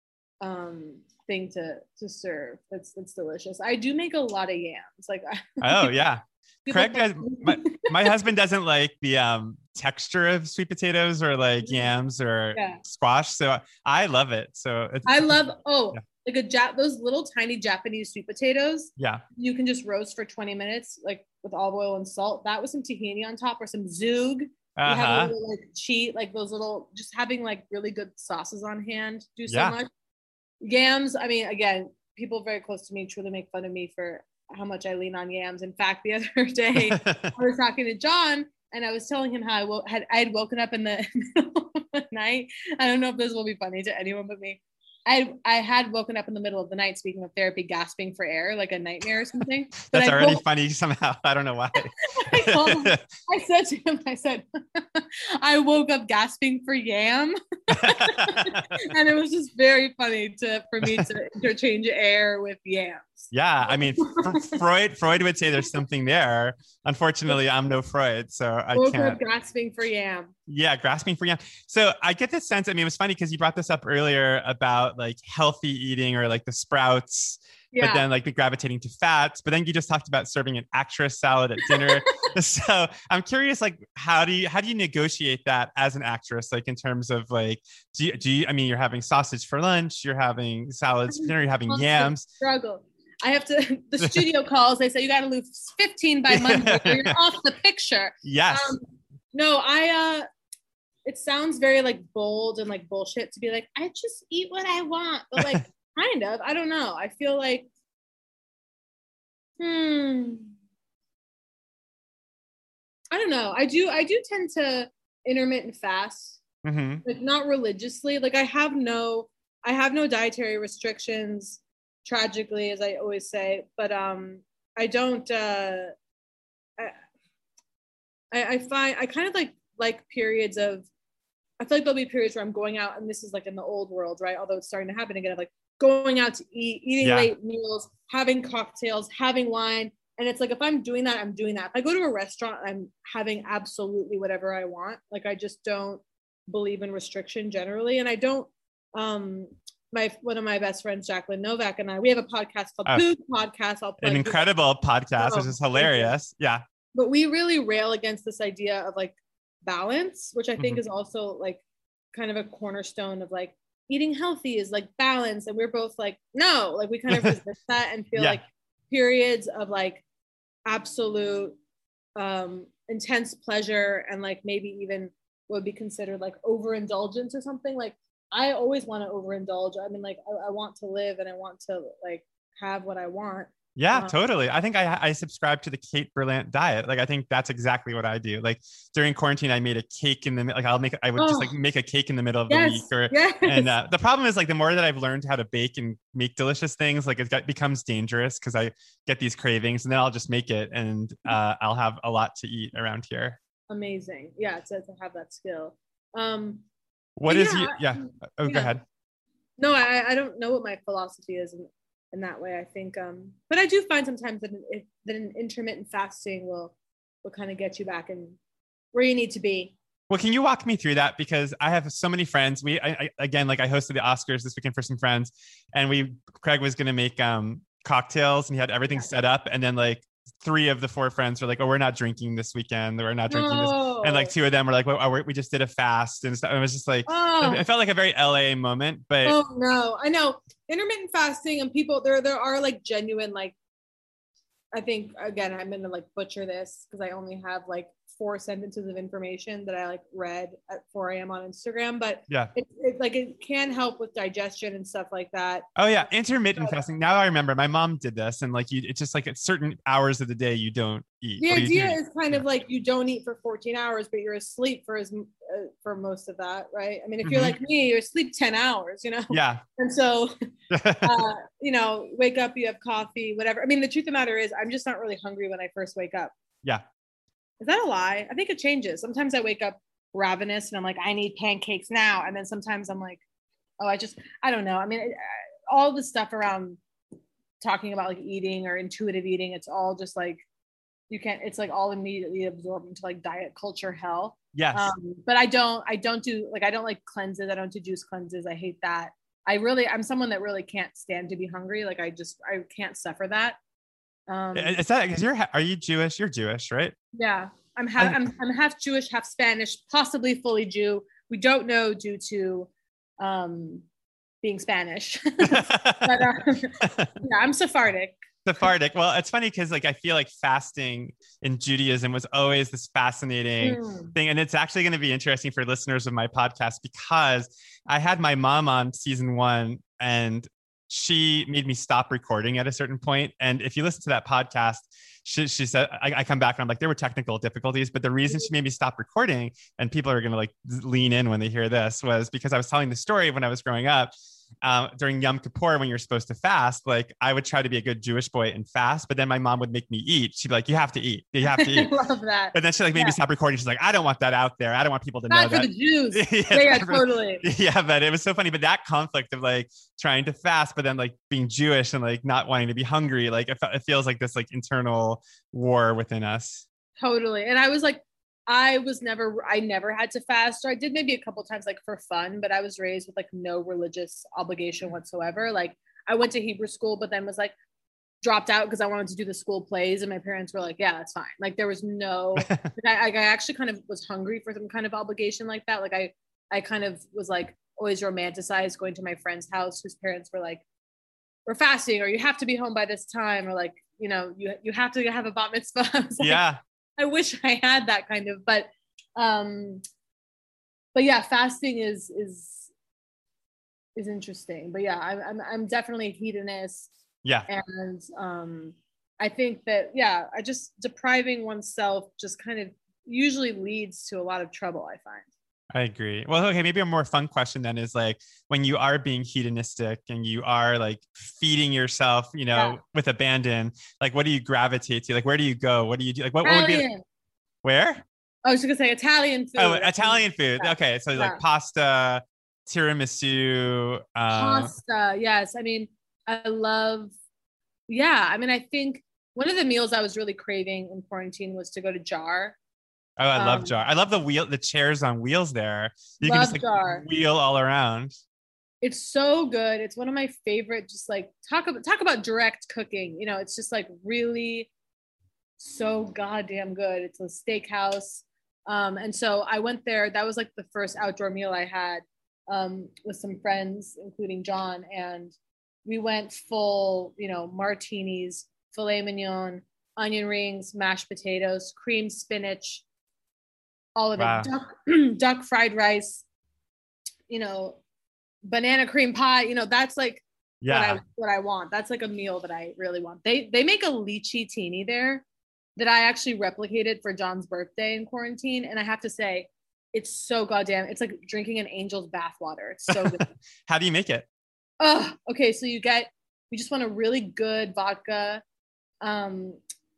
um, thing to, to serve. That's, that's delicious. I do make a lot of yams. Like, oh yeah. Craig does, my, my husband doesn't like the um, texture of sweet potatoes or like yams or yeah. squash. So I love it. So it's, I love, oh, yeah. like a Jap, those little tiny Japanese sweet potatoes. Yeah. You can just roast for twenty minutes, like with olive oil and salt. That with some tahini on top or some zug. Uh-huh. You have a little like cheat, like those little, just having like really good sauces on hand do so yeah. much. Yams, I mean, again, people very close to me truly make fun of me for how much I lean on yams. In fact, the other day I was talking to John and I was telling him how I wo- had I had woken up in the middle of the night. I don't know if this will be funny to anyone but me. I I had woken up in the middle of the night, speaking of therapy, gasping for air, like a nightmare or something. That's I already told, funny somehow. I don't know why. I, told him, I said to him, I said, I woke up gasping for yam. And it was just very funny to for me to interchange air with yams. Yeah, I mean, Freud Freud would say there's something there. Unfortunately, I'm no Freud, so I woke can't. Up grasping for yam. Yeah, grasping for yam. So I get this sense. I mean, it was funny because you brought this up earlier about like healthy eating or like the sprouts. Yeah. But then like the gravitating to fats, but then you just talked about serving an actress salad at dinner. So I'm curious, like, how do you, how do you negotiate that as an actress? Like in terms of like, do you, do you, I mean, you're having sausage for lunch, you're having salads for dinner, you're having yams. Struggle. I have to, the studio calls, they say, you got to lose fifteen by Monday or you're off the picture. Yes. Um, no, I, uh, it sounds very like bold and like bullshit to be like, I just eat what I want. But like, kind of, I don't know. I feel like, hmm, I don't know. I do, I do tend to intermittent fast, mm-hmm. like not religiously. Like I have no, I have no dietary restrictions, tragically, as I always say, but um, I don't, uh, I, I, I find, I kind of like, like periods of, I feel like there'll be periods where I'm going out, and this is like in the old world, right? Although it's starting to happen again, of like going out to eat, eating yeah. late meals, having cocktails, having wine. And it's like, if I'm doing that, I'm doing that. If I go to a restaurant, I'm having absolutely whatever I want. Like, I just don't believe in restriction generally. And I don't, um, my, one of my best friends, Jacqueline Novak, and I, we have a podcast called oh, Food Podcast. I'll plug an incredible it. podcast, oh, which is hilarious. Yeah. But we really rail against this idea of like balance, which I think mm-hmm. is also like kind of a cornerstone of like eating healthy is like balance. And we're both like, no, like we kind of resist that and feel yeah. like periods of like absolute um, intense pleasure and like maybe even would be considered like overindulgence or something. Like I always want to overindulge. I mean, like I, I want to live and I want to like have what I want. Yeah, um, totally. I think I, I subscribe to the Kate Berlant diet. Like, I think that's exactly what I do. Like during quarantine, I made a cake in the, like I'll make, I would oh, just like make a cake in the middle of yes, the week or, yes. and uh, the problem is like, the more that I've learned how to bake and make delicious things, like it got, becomes dangerous because I get these cravings and then I'll just make it and uh, I'll have a lot to eat around here. Amazing. Yeah. To, to have that skill. Um, what is, yeah, you, yeah. Oh, yeah. Go ahead. No, I, I don't know what my philosophy is. And, in that way, I think, um, but I do find sometimes that an, that an intermittent fasting will will kind of get you back in where you need to be. Well, can you walk me through that? Because I have so many friends. We, I, I, again, like I hosted the Oscars this weekend for some friends, and we, Craig was going to make um, cocktails, and he had everything yeah. set up, and then like three of the four friends were like, "Oh, we're not drinking this weekend. We're not drinking oh. this," and like two of them were like, "Well, oh, we just did a fast," and stuff. It was just like, oh. it felt like a very L A moment. But oh no, I know intermittent fasting and people there there are like genuine like. I think again, I'm gonna like butcher this because I only have like four sentences of information that I like read at four a.m. on Instagram, but yeah, it, it like it can help with digestion and stuff like that. Oh yeah, intermittent but, fasting. Now I remember my mom did this, and like you, it's just like at certain hours of the day you don't eat. The idea is kind yeah. of like you don't eat for fourteen hours, but you're asleep for as uh, for most of that, right? I mean, if you're mm-hmm. like me, you're asleep ten hours, you know. Yeah. And so, uh, you know, wake up, you have coffee, whatever. I mean, the truth of the matter is, I'm just not really hungry when I first wake up. Yeah. Is that a lie? I think it changes. Sometimes I wake up ravenous and I'm like, I need pancakes now. And then sometimes I'm like, oh, I just, I don't know. I mean, it, all the stuff around talking about like eating or intuitive eating, it's all just like, you can't, it's like all immediately absorbed into like diet culture hell. Yes. Um, but I don't, I don't do like, I don't like cleanses. I don't do juice cleanses. I hate that. I really, I'm someone that really can't stand to be hungry. Like I just, I can't suffer that. Um, is that because you're are you Jewish? You're Jewish, right? Yeah, I'm half I'm, I'm half Jewish, half Spanish, possibly fully Jew. We don't know due to um, being Spanish. But uh, yeah, I'm Sephardic. Sephardic. Well, it's funny because like I feel like fasting in Judaism was always this fascinating mm. thing, and it's actually going to be interesting for listeners of my podcast because I had my mom on season one and. she made me stop recording at a certain point. And if you listen to that podcast, she, she said, I, I come back and I'm like, there were technical difficulties, but the reason she made me stop recording, and people are going to like lean in when they hear this, was because I was telling the story when I was growing up. Um, during Yom Kippur, when you're supposed to fast, like I would try to be a good Jewish boy and fast, but then my mom would make me eat. She'd be like, you have to eat. You have to eat. I love that. But then she like made yeah. me stop recording. She's like, I don't want that out there. I don't want people to not know for that. the Jews. yeah, yeah, yeah totally. Yeah, but it was so funny. But that conflict of like trying to fast, but then like being Jewish and like not wanting to be hungry, like it, it feels like this like internal war within us. Totally. And I was like, I was never, I never had to fast, or I did maybe a couple times like for fun, but I was raised with like no religious obligation whatsoever. Like I went to Hebrew school, but then was like dropped out because I wanted to do the school plays, and my parents were like, yeah, that's fine. Like there was no, like, I, I actually kind of was hungry for some kind of obligation like that. Like I, I kind of was like always romanticized going to my friend's house whose parents were like, we're fasting, or you have to be home by this time, or like, you know, you, you have to have a bat mitzvah. I was like, yeah. I wish I had that kind of, but, um, but yeah, fasting is, is, is interesting, but yeah, I'm, I'm, I'm definitely a hedonist. Yeah. And, um, I think that, yeah, I just depriving oneself just kind of usually leads to a lot of trouble, I find. I agree. Well, okay, maybe a more fun question then is like, when you are being hedonistic and you are like feeding yourself, you know, yeah. with abandon, like what do you gravitate to? Like, where do you go? What do you do? Like, what, what would be, the, where? I was going to say Italian food. Oh, Italian food. Yeah. Okay. So yeah. like pasta, tiramisu. Um... Pasta. Yes. I mean, I love, yeah. I mean, I think one of the meals I was really craving in quarantine was to go to Jar. Oh, I love um, Jar. I love the wheel, the chairs on wheels there. You love can just like Jar. wheel all around. It's so good. It's one of my favorite, just like talk about, talk about direct cooking. You know, it's just like really so goddamn good. It's a steakhouse. Um, and so I went there. That was like the first outdoor meal I had um, with some friends, including John. And we went full, you know, martinis, filet mignon, onion rings, mashed potatoes, creamed spinach, all of wow. it, duck, duck fried rice, you know, banana cream pie, you know, that's like yeah. what I what I want. That's like a meal that I really want. They they make a lychee teeny there that I actually replicated for John's birthday in quarantine. And I have to say, it's so goddamn, it's like drinking an angel's bathwater. It's so good. How do you make it? Oh, okay. So you get, you just want a really good vodka. Um,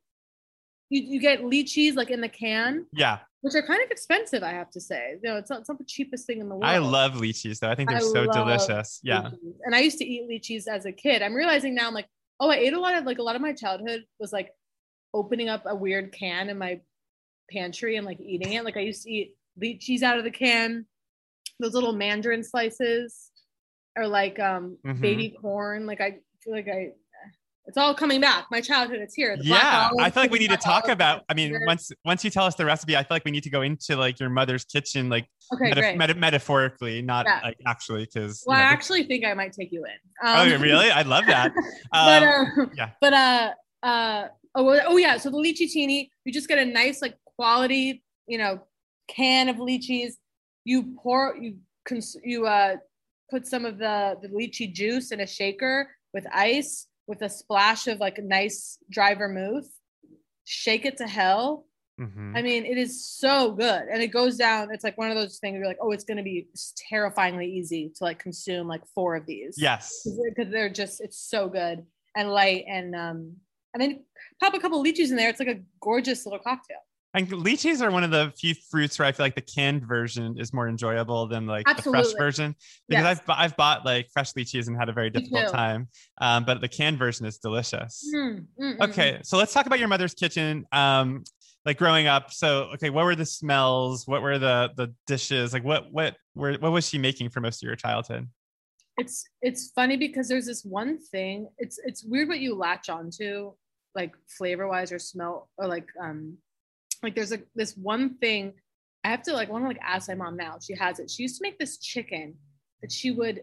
you, you get lychees like in the can. Yeah. Which are kind of expensive, I have to say. You know, it's not, it's not the cheapest thing in the world. I love lychees, though. I think they're I so delicious. Yeah. Lychees. And I used to eat lychees as a kid. I'm realizing now, I'm like, oh, I ate a lot of, like, a lot of my childhood was like opening up a weird can in my pantry and like eating it. Like I used to eat lychees out of the can, those little mandarin slices, or like um, mm-hmm. baby corn. Like I feel like I, it's all coming back. My childhood, it's here. The yeah, I feel like we need to talk about, I mean, once once you tell us the recipe, I feel like we need to go into like your mother's kitchen, like okay, meta- meta- metaphorically, not yeah. like actually, because. Well, you know, I actually think I might take you in. Um, oh, really? I love that. but, um, uh, yeah. But, uh, uh, oh, oh yeah, so the lychee teeny, you just get a nice like quality, you know, can of lychees. You pour, you, cons- you uh, put some of the, the lychee juice in a shaker with ice, with a splash of like a nice dry vermouth, shake it to hell. Mm-hmm. I mean, it is so good. And it goes down. It's like one of those things where you're like, oh, it's going to be terrifyingly easy to like consume like four of these. Yes. Because they're just, it's so good and light. And, um, and then pop a couple of lychees in there. It's like a gorgeous little cocktail. And lychees are one of the few fruits where I feel like the canned version is more enjoyable than like Absolutely. the fresh version, because yes. I've I've bought like fresh lychees and had a very difficult too. time. Um, but the canned version is delicious. Mm, mm, okay, mm. So let's talk about your mother's kitchen. Um, like growing up. So okay, what were the smells? What were the the dishes? Like what what were what was she making for most of your childhood? It's it's funny because there's this one thing. It's it's weird what you latch onto, like flavor wise or smell or like um. Like there's a this one thing I have to like want to like ask my mom now. She has it. She used to make this chicken that she would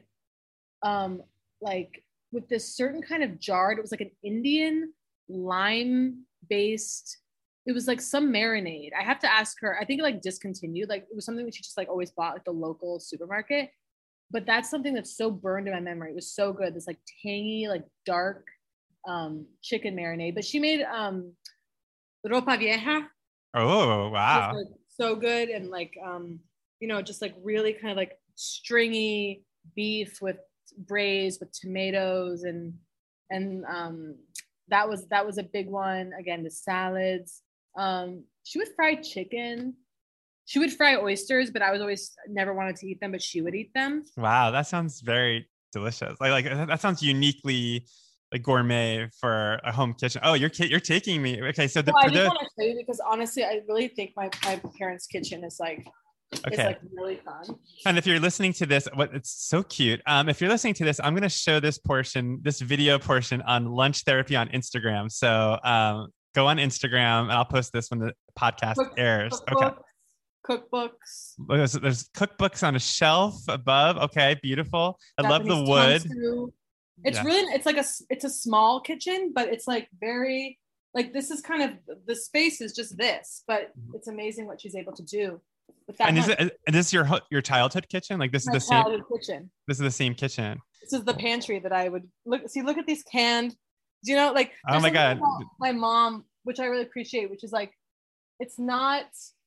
um like with this certain kind of jar. It was like an Indian lime based. It was like some marinade. I have to ask her. I think it like discontinued. Like it was something that she just like always bought like the local supermarket. but that's something that's so burned in my memory. It was so good. This like tangy, like dark um, chicken marinade. But she made um, ropa vieja. Oh, wow. Was, like, so good. And like, um, you know, just like really kind of like stringy beef with braised with tomatoes and, and um, that was, that was a big one. Again, the salads. Um, she would fry chicken. She would fry oysters, but I was always never wanted to eat them, but she would eat them. Wow, that sounds very delicious. Like, like that sounds uniquely like gourmet for a home kitchen. Oh, you're you're taking me. Okay, so the, well, I just the, want to show you because honestly, I really think my my parents' kitchen is like okay. It's like really fun. And if you're listening to this, what it's so cute. Um, if you're listening to this, I'm going to show this portion, this video portion on Lunch Therapy on Instagram. So um, go on Instagram, and I'll post this when the podcast Cook, airs. Okay. Cookbooks. There's, there's cookbooks on a shelf above. Okay, beautiful. I Japanese love the wood. Tansu. It's yeah. really, it's like a, it's a small kitchen, but it's like very, like this is kind of, the space is just this, but it's amazing what she's able to do with that. And is, it, and this is your your childhood kitchen? Like this My is the same kitchen. This is the same kitchen. This is the pantry that I would look, see, look at these canned, do you know, like, oh my God. My mom, which I really appreciate, which is like, it's not,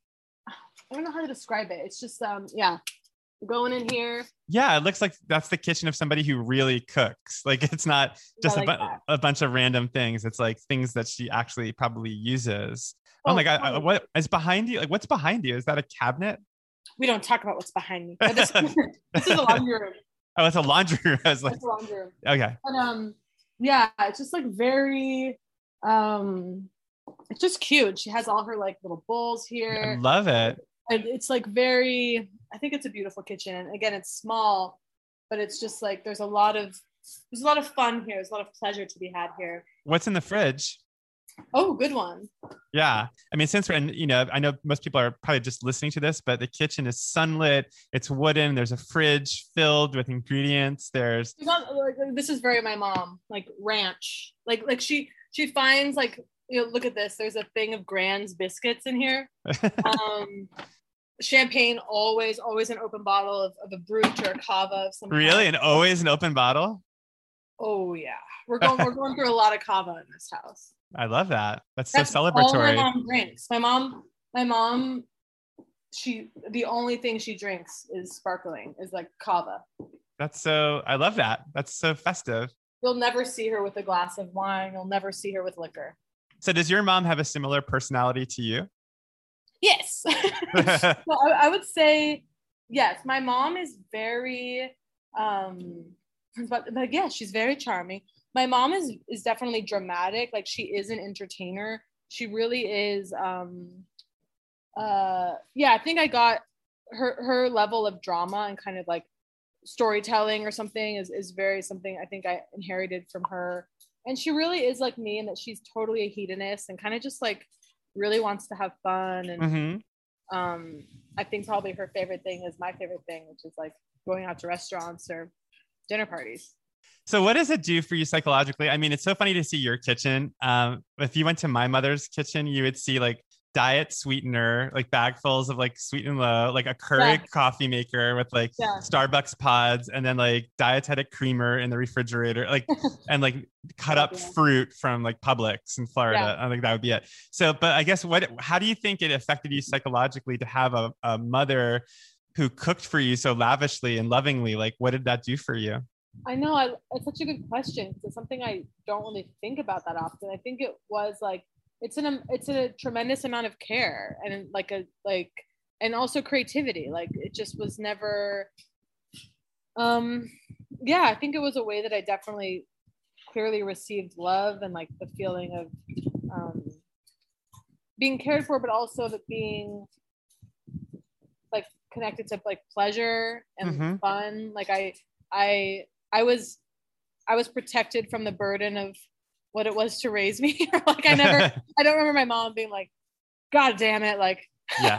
I don't know how to describe it. It's just, um, yeah, going in here. Yeah, it looks like that's the kitchen of somebody who really cooks. Like it's not just like a, bu- a bunch of random things. It's like things that she actually probably uses. Oh, oh my God, funny. What is behind you? Like what's behind you? Is that a cabinet? We don't talk about what's behind me. This, this is a laundry room. Oh, it's a laundry room. I was like, it's a laundry room. Okay. But um, yeah, it's just like very, um, it's just cute. She has all her like little bowls here. I love it. And it's like very, I think it's a beautiful kitchen. And again, it's small, but it's just like, there's a lot of, there's a lot of fun here. There's a lot of pleasure to be had here. What's in the fridge? Oh, good one. Yeah. I mean, since we're in, you know, I know most people are probably just listening to this, but the kitchen is sunlit. It's wooden. There's a fridge filled with ingredients. There's not, like, this is very my mom, like ranch. Like, like she, she finds like, you know, look at this. There's a thing of Grand's biscuits in here. Um, champagne, always, always an open bottle of, of a brut or a cava of some Really? kind. And always an open bottle? Oh yeah. We're going, we're going through a lot of cava in this house. I love that. That's, That's so celebratory. All my mom drinks. My mom, my mom, she, the only thing she drinks is sparkling, is like cava. That's so, I love that. That's so festive. You'll never see her with a glass of wine. You'll never see her with liquor. So does your mom have a similar personality to you? Yes. So I, I would say, yes, my mom is very, um, but, but yeah, she's very charming. My mom is, is definitely dramatic. Like she is an entertainer. She really is. Um, uh, yeah, I think I got her, her level of drama and kind of like storytelling or something is, is very something I think I inherited from her. And she really is like me in that she's totally a hedonist and kind of just like really wants to have fun. And mm-hmm. um, I think probably her favorite thing is my favorite thing, which is like going out to restaurants or dinner parties. So what does it do for you psychologically? I mean, it's so funny to see your kitchen. Um, if you went to my mother's kitchen, you would see like diet sweetener, like bagfuls of like sweet and low, like a Keurig yeah. coffee maker with like yeah. Starbucks pods, and then like dietetic creamer in the refrigerator, like and like cut up yeah. fruit from like Publix in Florida. Yeah. I think that would be it. So, but I guess what, how do you think it affected you psychologically to have a, a mother who cooked for you so lavishly and lovingly? Like, what did that do for you? I know I, it's such a good question because it's something I don't really think about that often. I think it was like, it's an, it's a tremendous amount of care and like a, like, and also creativity. Like it just was never, um, yeah, I think it was a way that I definitely clearly received love and like the feeling of um, being cared for, but also that being like connected to like pleasure and mm-hmm. fun. Like I, I, I was, I was protected from the burden of what it was to raise me. Like I never, I don't remember my mom being like, God damn it. Like, yeah.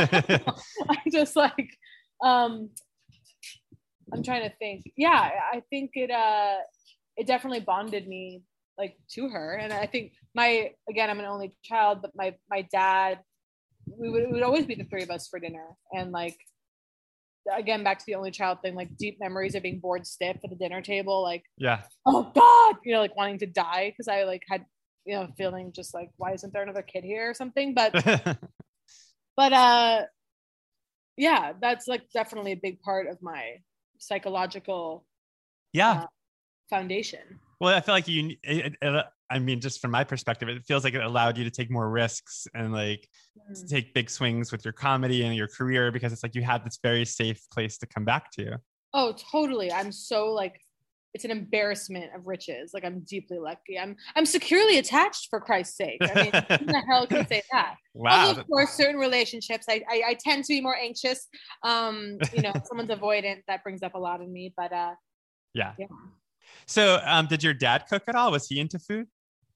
I just like, um, I'm trying to think. Yeah. I think it, uh, it definitely bonded me like to her. And I think my, again, I'm an only child, but my, my dad, we would, it would always be the three of us for dinner. And like, again, back to the only child thing, like deep memories of being bored stiff at the dinner table. Like, yeah. Oh God, you know, like wanting to die. Cause I like had, you know, feeling just like, why isn't there another kid here or something? But, but, uh, yeah, that's like definitely a big part of my psychological yeah uh, foundation. Well, I feel like you, it, it, I mean, just from my perspective, it feels like it allowed you to take more risks and like mm. to take big swings with your comedy and your career, because it's like you had this very safe place to come back to. Oh, totally. I'm so like, it's an embarrassment of riches. Like I'm deeply lucky. I'm I'm securely attached, for Christ's sake. I mean, who the hell can say that? Wow. Although, of course, certain relationships, I, I I tend to be more anxious. Um, you know, if someone's avoidant, that brings up a lot in me. But uh, yeah. yeah. So, um, did your dad cook at all? Was he into food?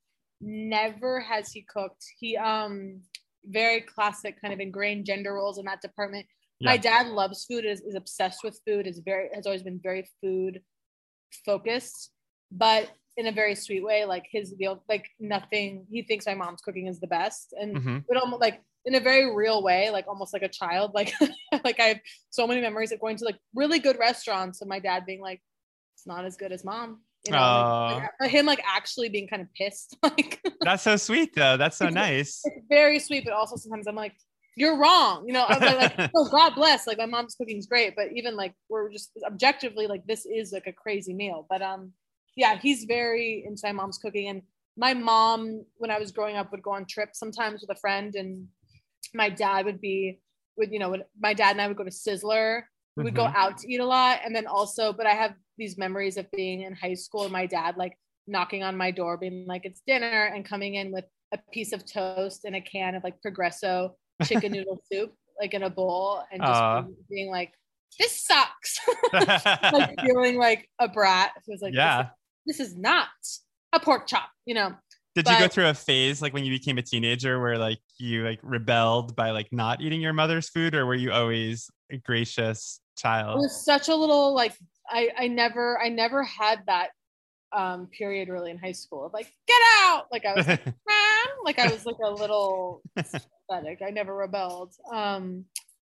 Never has he cooked. He um very classic, kind of ingrained gender roles in that department. Yeah. My dad loves food. Is, is obsessed with food. Is very has always been very food focused, but in a very sweet way. Like his meal, like nothing. He thinks my mom's cooking is the best, and mm-hmm. but almost like in a very real way, like almost like a child. Like like I have so many memories of going to like really good restaurants and my dad being like, it's not as good as mom. You know, uh, like, like, him like actually being kind of pissed. Like that's so sweet though. That's so it's, nice. It's very sweet, but also sometimes I'm like, you're wrong. You know, I'm like, like oh God bless. Like my mom's cooking is great, but even like we're just objectively like this is like a crazy meal. But um, yeah, he's very into my mom's cooking. And my mom, when I was growing up, would go on trips sometimes with a friend, and my dad would be would you know would, my dad and I would go to Sizzler. We would mm-hmm. go out to eat a lot, and then also, but I have these memories of being in high school and my dad like knocking on my door being like it's dinner and coming in with a piece of toast and a can of like Progresso chicken noodle soup like in a bowl and just being, being like this sucks. Like feeling like a brat. It was like yeah this, this is not a pork chop, you know. Did but, you go through a phase like when you became a teenager where like you like rebelled by like not eating your mother's food, or were you always a gracious child? It was such a little like I, I never I never had that um period really in high school of like get out, like I was like, Mom! Like I was like a little pathetic. I never rebelled, um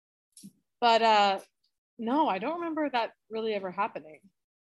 but uh no, I don't remember that really ever happening.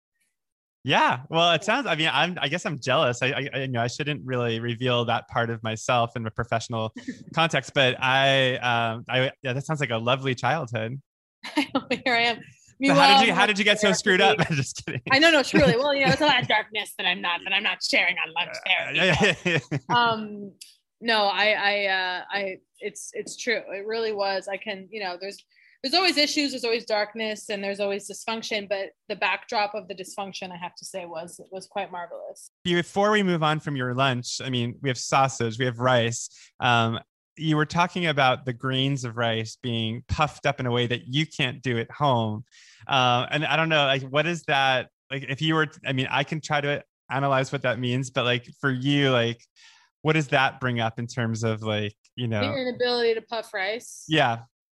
Yeah, well, it sounds. I mean, I'm. I guess I'm jealous. I, I, I you know, I shouldn't really reveal that part of myself in a professional context, but I, um, I, yeah, that sounds like a lovely childhood. I know, here I am. So how did you how did you get so screwed up? I'm just kidding. I know, no, truly. Well, you know, it's a lot of darkness that I'm not that I'm not sharing on lunch therapy. um, no, I, I, uh, I, it's it's true. It really was. I can, you know, there's there's always issues, there's always darkness, and there's always dysfunction. But the backdrop of the dysfunction, I have to say, was was quite marvelous. Before we move on from your lunch, I mean, we have sausage, we have rice. Um, you were talking about the grains of rice being puffed up in a way that you can't do at home. Uh, and I don't know, like, what is that? Like, if you were, I mean, I can try to analyze what that means, but like for you, like, what does that bring up in terms of like, you know, your inability to puff rice? Yeah.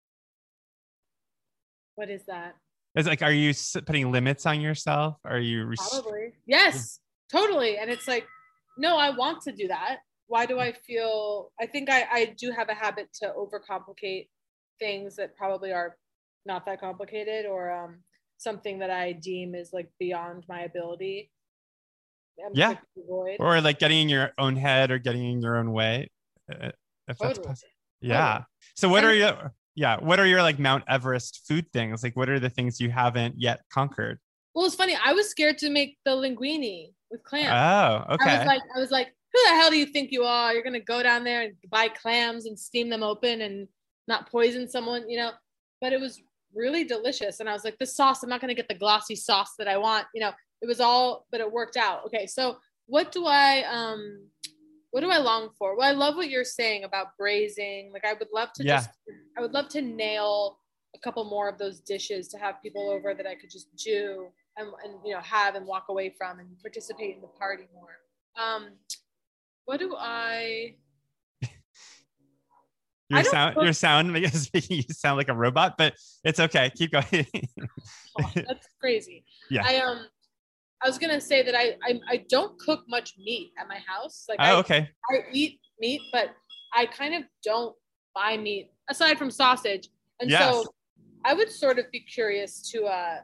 What is that? It's like, are you putting limits on yourself? Are you rest- probably? Yes, totally. And it's like, no, I want to do that. Why do I feel? I think I, I do have a habit to overcomplicate things that probably are not that complicated, or um, something that I deem is like beyond my ability. I'm yeah. Or like getting in your own head or getting in your own way. If that's totally. possible. Yeah. Totally. So what are your, yeah. What are your like Mount Everest food things? Like, what are the things you haven't yet conquered? Well, it's funny. I was scared to make the linguine with clams. Oh, okay. I was like, I was like, who the hell do you think you are? You're going to go down there and buy clams and steam them open and not poison someone, you know? But it was really delicious. And I was like, the sauce, I'm not going to get the glossy sauce that I want, you know? It was all, but it worked out. Okay. So what do I, um, what do I long for? Well, I love what you're saying about braising. Like I would love to yeah. just, I would love to nail a couple more of those dishes to have people over that I could just do and, and you know, have and walk away from and participate in the party more. Um, what do I, Your I sound, cook- your sound makes you sound like a robot, but it's okay. Keep going. Oh, that's crazy. Yeah. I, um, I was gonna say that I, I I don't cook much meat at my house. Like oh, I, okay. I eat meat, but I kind of don't buy meat aside from sausage. And yes. so I would sort of be curious to uh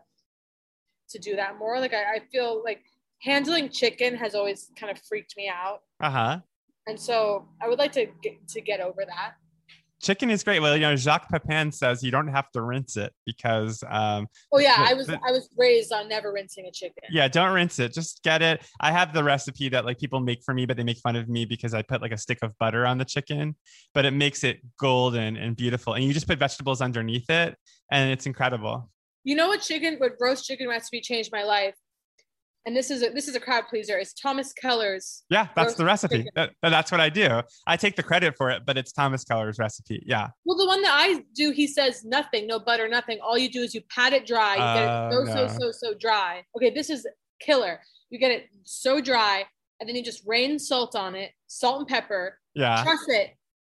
to do that more. Like I, I feel like handling chicken has always kind of freaked me out. Uh-huh. And so I would like to get to get over that. Chicken is great. Well, you know, Jacques Pepin says you don't have to rinse it because um oh yeah, the, I was the, I was raised on never rinsing a chicken. Yeah, don't rinse it. Just get it. I have the recipe that like people make for me, but they make fun of me because I put like a stick of butter on the chicken, but it makes it golden and beautiful. And you just put vegetables underneath it and it's incredible. You know what chicken, what roast chicken recipe changed my life? And this is a, this is a crowd pleaser. It's Thomas Keller's. Yeah, that's the recipe. That, that's what I do. I take the credit for it, but it's Thomas Keller's recipe. Yeah. Well, the one that I do, he says nothing, no butter, nothing. All you do is you pat it dry. You get Uh, it so, no. so, so, so dry. Okay, this is killer. You get it so dry, and then you just rain salt on it, salt and pepper. Yeah. Truss it.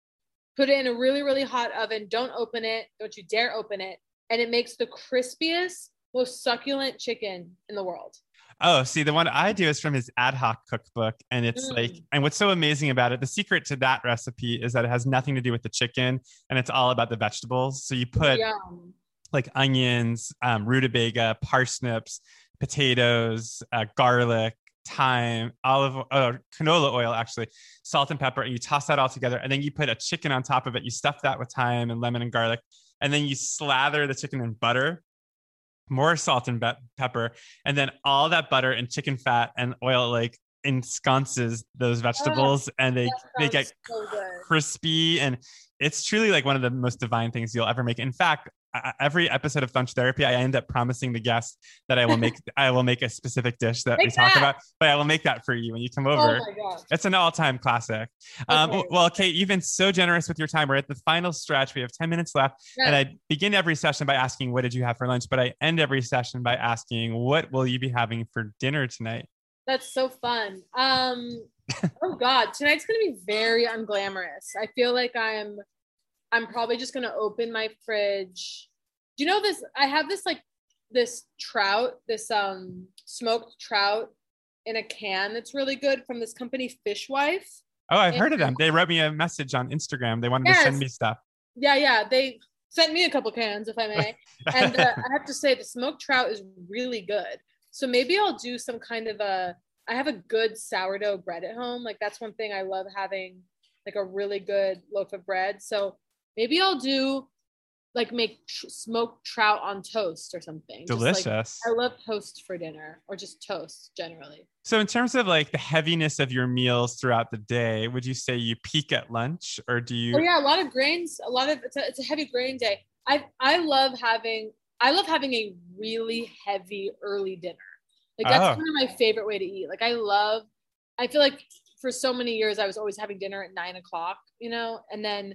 Put it in a really, really hot oven. Don't open it. Don't you dare open it. And it makes the crispiest, most succulent chicken in the world. Oh, see, the one I do is from his ad hoc cookbook. And it's mm. like, and what's so amazing about it, the secret to that recipe is that it has nothing to do with the chicken and it's all about the vegetables. So you put Yum. like onions, um, rutabaga, parsnips, potatoes, uh, garlic, thyme, olive, uh, canola oil, actually, salt and pepper, and you toss that all together. And then you put a chicken on top of it. You stuff that with thyme and lemon and garlic. And then you slather the chicken in butter, more salt and be- pepper, and then all that butter and chicken fat and oil like ensconces those vegetables, oh, and they they get so crispy, and it's truly like one of the most divine things you'll ever make. In fact, I, every episode of Lunch Therapy, I end up promising the guest that I will make I will make a specific dish that make we talk that. about, but I will make that for you when you come over. Oh my God. It's an all-time classic. Okay. Um, well, Kate, you've been so generous with your time. We're at the final stretch. We have ten minutes left, yeah. and I begin every session by asking, "What did you have for lunch?" But I end every session by asking, "What will you be having for dinner tonight?" That's so fun. Um, oh God, tonight's gonna be very unglamorous. I feel like I'm. I'm probably just going to open my fridge. Do you know this? I have this like this trout, this um smoked trout in a can that's really good from this company Fishwife. Oh, I've and, heard of them. They wrote me a message on Instagram. They wanted yes. to send me stuff. Yeah, yeah. They sent me a couple cans, if I may. And uh, I have to say the smoked trout is really good. So maybe I'll do some kind of a, I have a good sourdough bread at home. Like that's one thing I love having, like a really good loaf of bread. So maybe I'll do like make tr- smoked trout on toast or something. Delicious. Just like, I love toast for dinner, or just toast generally. So in terms of like the heaviness of your meals throughout the day, would you say you peak at lunch, or do you? Oh yeah, a lot of grains, a lot of, it's a, it's a heavy grain day. I I love having, I love having a really heavy early dinner. Like that's oh. kind of my favorite way to eat. Like I love, I feel like for so many years I was always having dinner at nine o'clock, you know, and then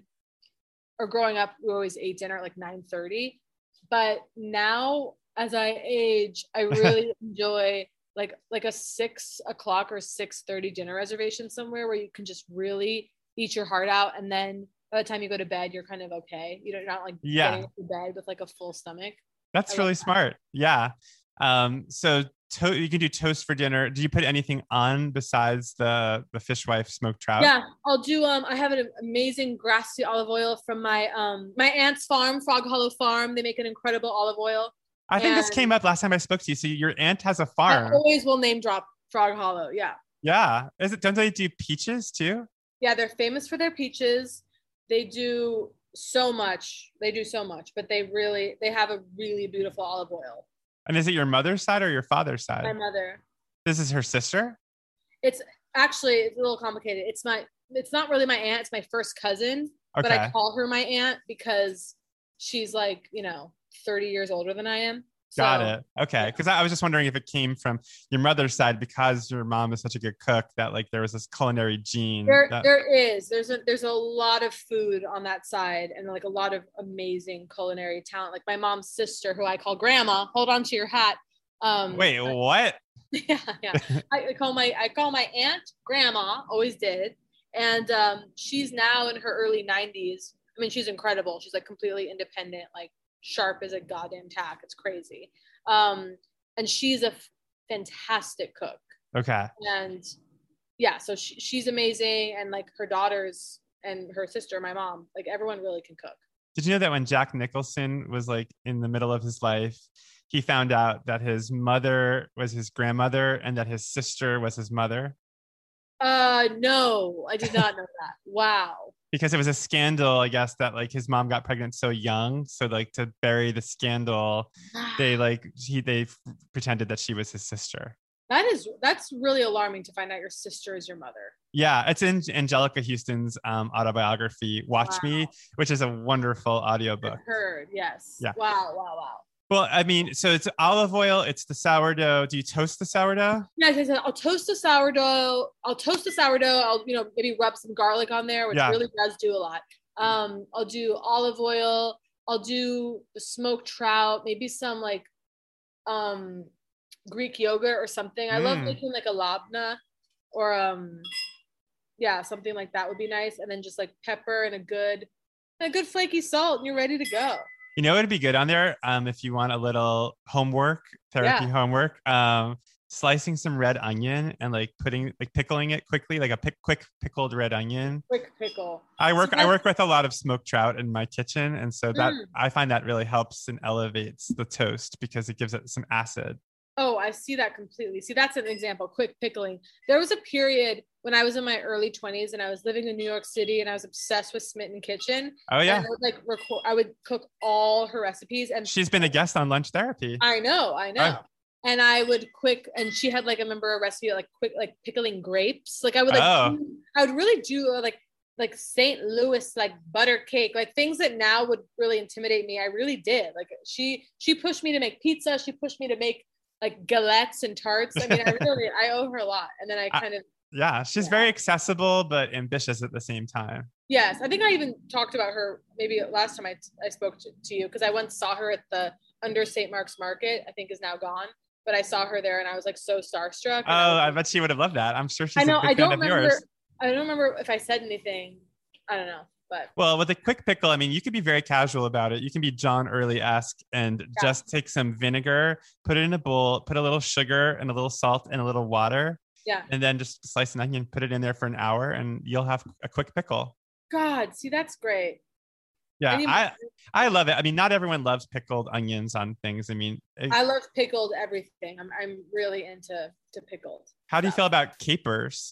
or growing up, we always ate dinner at like nine thirty. But now as I age, I really enjoy like like a six o'clock or six thirty dinner reservation somewhere where you can just really eat your heart out. And then by the time you go to bed, you're kind of okay. You know, you're not like yeah. getting to bed with like a full stomach. That's I really smart. That. Yeah. Um, so to- you can do toast for dinner. Do you put anything on besides the the Fishwife smoked trout? Yeah, I'll do. Um, I have an amazing grass-seed olive oil from my um my aunt's farm, Frog Hollow Farm. They make an incredible olive oil. I think and this came up last time I spoke to you. So your aunt has a farm. I always will name drop Frog Hollow. Yeah. Yeah. Is it? Don't they do peaches too? Yeah, they're famous for their peaches. They do so much. They do so much, but they really they have a really beautiful olive oil. And is it your mother's side or your father's side? My mother. This is her sister? It's actually, it's a little complicated. It's my, it's not really my aunt. It's my first cousin, okay. but I call her my aunt because she's like, you know, thirty years older than I am. So, got it. Okay. Because I was just wondering if it came from your mother's side because your mom is such a good cook that like there was this culinary gene. There, that... there is. There's a there's a lot of food on that side and like a lot of amazing culinary talent. Like my mom's sister, who I call Grandma. Hold on to your hat. Um, Wait, what? Yeah, yeah. I, I call my I call my aunt Grandma. Always did, and um, she's now in her early nineties. I mean, she's incredible. She's like completely independent, like sharp as a goddamn tack. It's crazy. Um, and she's a f- fantastic cook. Okay. And yeah, so she, she's amazing. And like her daughters and her sister, my mom, like everyone really can cook. Did you know that when Jack Nicholson was like in the middle of his life, he found out that his mother was his grandmother and that his sister was his mother? Uh, no, I did not know that. Wow. Because it was a scandal, I guess, that like his mom got pregnant so young. So like to bury the scandal, they like he they f- pretended that she was his sister. That is that's really alarming to find out your sister is your mother. Yeah, it's in Angelica Houston's um, autobiography, Watch wow. Me, which is a wonderful audiobook. I've heard, yes. Yeah. Wow, wow, wow. Well, I mean, so it's olive oil, it's the sourdough. Do you toast the sourdough? Yes, I said I'll toast the sourdough. I'll toast the sourdough. I'll, you know, maybe rub some garlic on there, which yeah. really does do a lot. Um, I'll do olive oil. I'll do the smoked trout, maybe some like um, Greek yogurt or something. I mm. love making like a labna or um, yeah, something like that would be nice. And then just like pepper and a good, a good flaky salt, and you're ready to go. You know, it'd be good on there um, if you want a little homework, therapy yeah. homework, um, slicing some red onion and like putting, like pickling it quickly, like a pick, quick pickled red onion. Quick pickle. I work, so I work with a lot of smoked trout in my kitchen. And so that, mm. I find that really helps and elevates the toast because it gives it some acid. Oh, I see that completely. See, that's an example, quick pickling. There was a period when I was in my early twenties and I was living in New York City and I was obsessed with Smitten Kitchen. Oh, yeah. And I would like record, I would cook all her recipes. And she's been a guest on Lunch Therapy. I know, I know. Oh. And I would quick, and she had like, I remember a recipe like quick, like pickling grapes. Like I would like, oh. do, I would really do like, like Saint Louis, like butter cake, like things that now would really intimidate me. I really did. Like she, she pushed me to make pizza. She pushed me to make like galettes and tarts. I mean, I really, I owe her a lot. And then I kind of, yeah, she's yeah. very accessible, but ambitious at the same time. Yes. I think I even talked about her maybe last time I, I spoke to, to you, because I once saw her at the under Saint Mark's Market, I think is now gone, but I saw her there and I was like so starstruck. Oh, I, like, I bet she would have loved that. I'm sure she's I know, a big I don't fan remember, of yours. I don't remember if I said anything. I don't know. But well, with a quick pickle, I mean, you could be very casual about it. You can be John Early-esque and yeah. just take some vinegar, put it in a bowl, put a little sugar and a little salt and a little water. Yeah. And then just slice an onion, put it in there for an hour, and you'll have a quick pickle. God, see, that's great. Yeah, I I love it. I mean, not everyone loves pickled onions on things. I mean, it, I love pickled everything. I'm I'm really into to pickled. How do you feel about capers?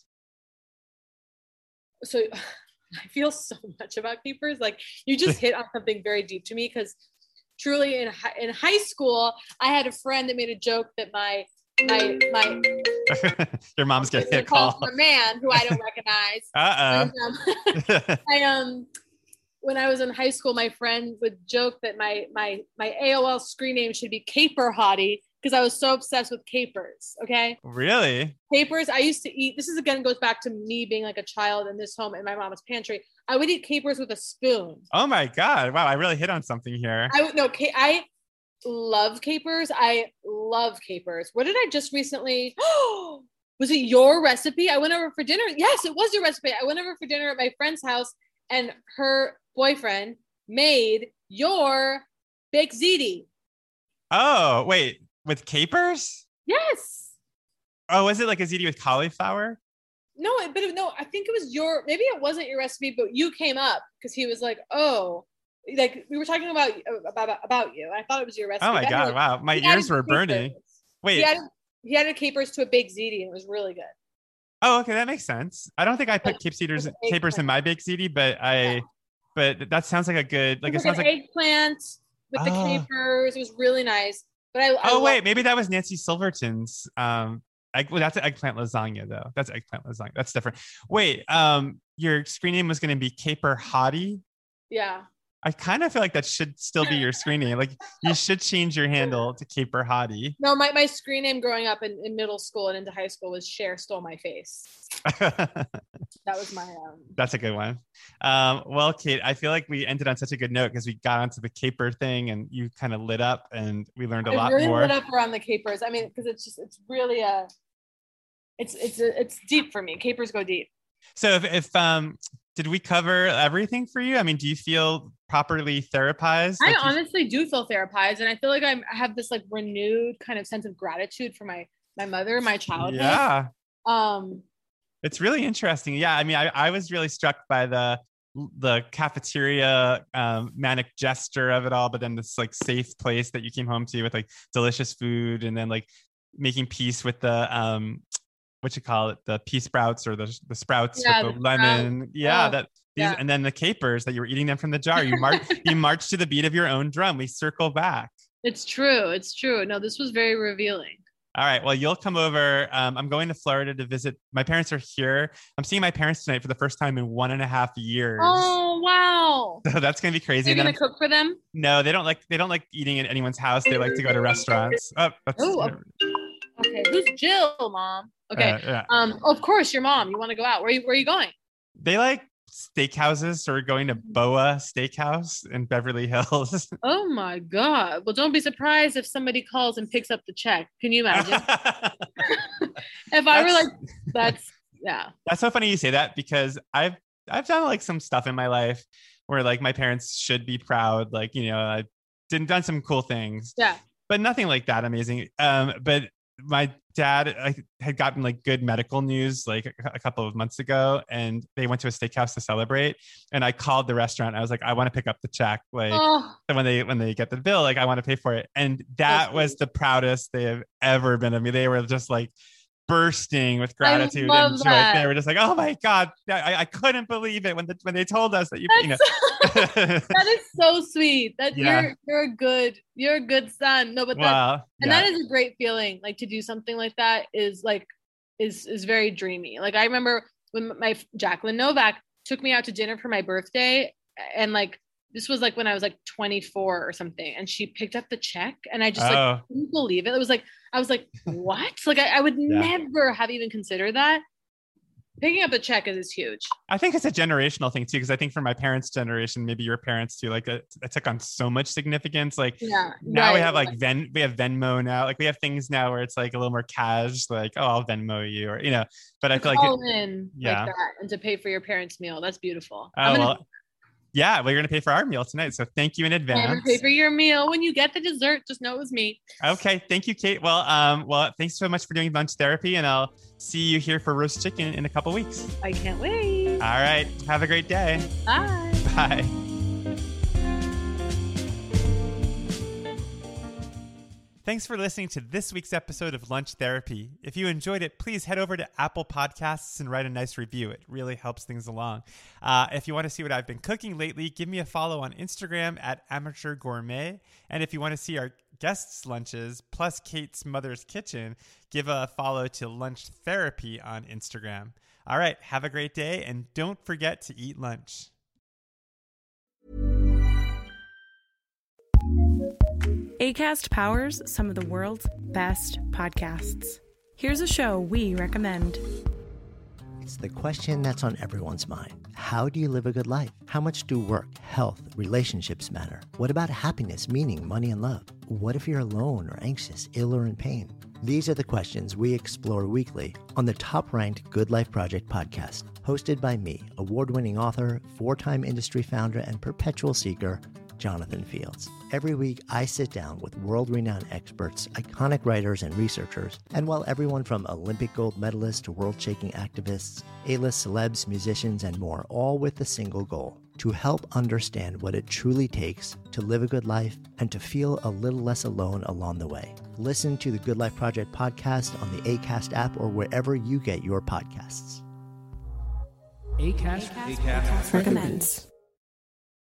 So I feel so much about capers. Like you just hit on something very deep to me, because truly in hi- in high school, I had a friend that made a joke that my my my your mom's getting a call from a man who I don't recognize. Uh oh. Um, I um when I was in high school, my friend would joke that my my my A O L screen name should be Caper Hottie, because I was so obsessed with capers. Okay. Really? Capers. I used to eat. This is again goes back to me being like a child in this home in my mom's pantry. I would eat capers with a spoon. Oh my God! Wow, I really hit on something here. I would no. I love capers. I love capers. What did I just recently? Was it your recipe? I went over for dinner. Yes, it was your recipe. I went over for dinner at my friend's house, and her boyfriend made your baked ziti. Oh wait. With capers? Yes. Oh, was it like a ziti with cauliflower? No, but no, I think it was your, maybe it wasn't your recipe, but you came up because he was like, oh, like we were talking about about, about you. I thought it was your recipe. Oh my God, wow. My ears were burning. Wait. He added, he added capers to a baked ziti and it was really good. Oh, okay, that makes sense. I don't think I put capers, capers in my baked ziti, but I, yeah. but that sounds like a good, like it, it sounds like eggplant with oh. the capers. It was really nice. But I, I oh wait, love- maybe that was Nancy Silverton's. Um, egg, well, that's an eggplant lasagna though. That's eggplant lasagna. That's different. Wait, um, your screen name was going to be Caper Hottie. Yeah. I kind of feel like that should still be your screen name. Like you should change your handle to Caper Hottie. No, my, my screen name growing up in, in middle school and into high school was Cher Stole My Face. That was my um That's a good one. Um, well, Kate, I feel like we ended on such a good note because we got onto the caper thing and you kind of lit up and we learned a I lot really more. lit up around the capers. I mean, because it's just it's really a it's it's a, it's deep for me. Capers go deep. So if, if um did we cover everything for you? I mean, do you feel properly therapized? I like honestly do feel therapized, and I feel like I'm, I have this like renewed kind of sense of gratitude for my my mother, my childhood. Yeah. Um, it's really interesting. Yeah, I mean, I, I was really struck by the the cafeteria um, manic gesture of it all, but then this like safe place that you came home to with like delicious food, and then like making peace with the um, what you call it, the pea sprouts or the the sprouts yeah, with the, the lemon. sprouts. Yeah, oh, that these, yeah. and then the capers that you were eating them from the jar. You march, you march to the beat of your own drum. We circle back. It's true. It's true. No, this was very revealing. All right. Well, you'll come over. Um, I'm going to Florida to visit. My parents are here. I'm seeing my parents tonight for the first time in one and a half years. Oh, wow. So that's going to be crazy. You're going to cook for them? No, they don't like, they don't like eating at anyone's house. They like to go to restaurants. Oh, that's, oh okay. Who's Jill, Mom? Okay. Uh, yeah. Um, of course, your mom. You want to go out. Where are you, where are you going? They like steakhouses, so we're going to Boa Steakhouse in Beverly Hills. Oh my God. Well, don't be surprised if somebody calls and picks up the check. Can you imagine? If I were like, that's, yeah. That's so funny you say that, because I've, I've done like some stuff in my life where like my parents should be proud. Like, you know, I did done some cool things. Yeah. But nothing like that amazing. Um, but my dad I, had gotten like good medical news like a, a couple of months ago, and they went to a steakhouse to celebrate. And I called the restaurant. I was like, I want to pick up the check. Like oh. when they when they get the bill, like I want to pay for it. And that That's was sweet. The proudest they have ever been of me. They were just like bursting with gratitude and joy. That. They were just like, oh my God, I, I couldn't believe it when the, when they told us that you, you know. That is so sweet. That yeah. you're you're a good you're a good son. No, but that well, and yeah. that is a great feeling. Like to do something like that is like is is very dreamy. Like I remember when my Jacqueline Novak took me out to dinner for my birthday, and like this was like when I was like twenty-four or something, and she picked up the check, and I just oh. like couldn't believe it. It was like I was like, what? Like I, I would yeah. never have even considered that. Picking up a check is, is huge. I think it's a generational thing too, because I think for my parents' generation, maybe your parents too, like it, it took on so much significance. Like yeah, now right. we have like Ven, we have Venmo now. Like we have things now where it's like a little more cash, like oh, I'll Venmo you, or you know. But I feel call like it, in yeah, like that, and to pay for your parents' meal, that's beautiful. Oh I'm gonna- well. Yeah, well, you're going to pay for our meal tonight. So thank you in advance. I'm going to pay for your meal. When you get the dessert, just know it was me. Okay. Thank you, Kate. Well, um, well, thanks so much for doing lunch therapy, and I'll see you here for roast chicken in a couple weeks. I can't wait. All right. Have a great day. Bye. Bye. Thanks for listening to this week's episode of Lunch Therapy. If you enjoyed it, please head over to Apple Podcasts and write a nice review. It really helps things along. Uh, if you want to see what I've been cooking lately, give me a follow on Instagram at Amateur Gourmet. And if you want to see our guests' lunches, plus Kate's Mother's Kitchen, give a follow to Lunch Therapy on Instagram. All right, have a great day, and don't forget to eat lunch. Acast powers some of the world's best podcasts. Here's a show we recommend. It's the question that's on everyone's mind. How do you live a good life? How much do work, health, relationships matter? What about happiness, meaning, money, and love? What if you're alone or anxious, ill or in pain? These are the questions we explore weekly on the top-ranked Good Life Project podcast, hosted by me, award-winning author, four-time industry founder, and perpetual seeker, Jonathan Fields. Every week, I sit down with world-renowned experts, iconic writers, and researchers, and while everyone from Olympic gold medalists to world-shaking activists, A-list celebs, musicians, and more, all with a single goal: to help understand what it truly takes to live a good life and to feel a little less alone along the way. Listen to the Good Life Project podcast on the Acast app or wherever you get your podcasts. Acast, Acast, Acast recommends.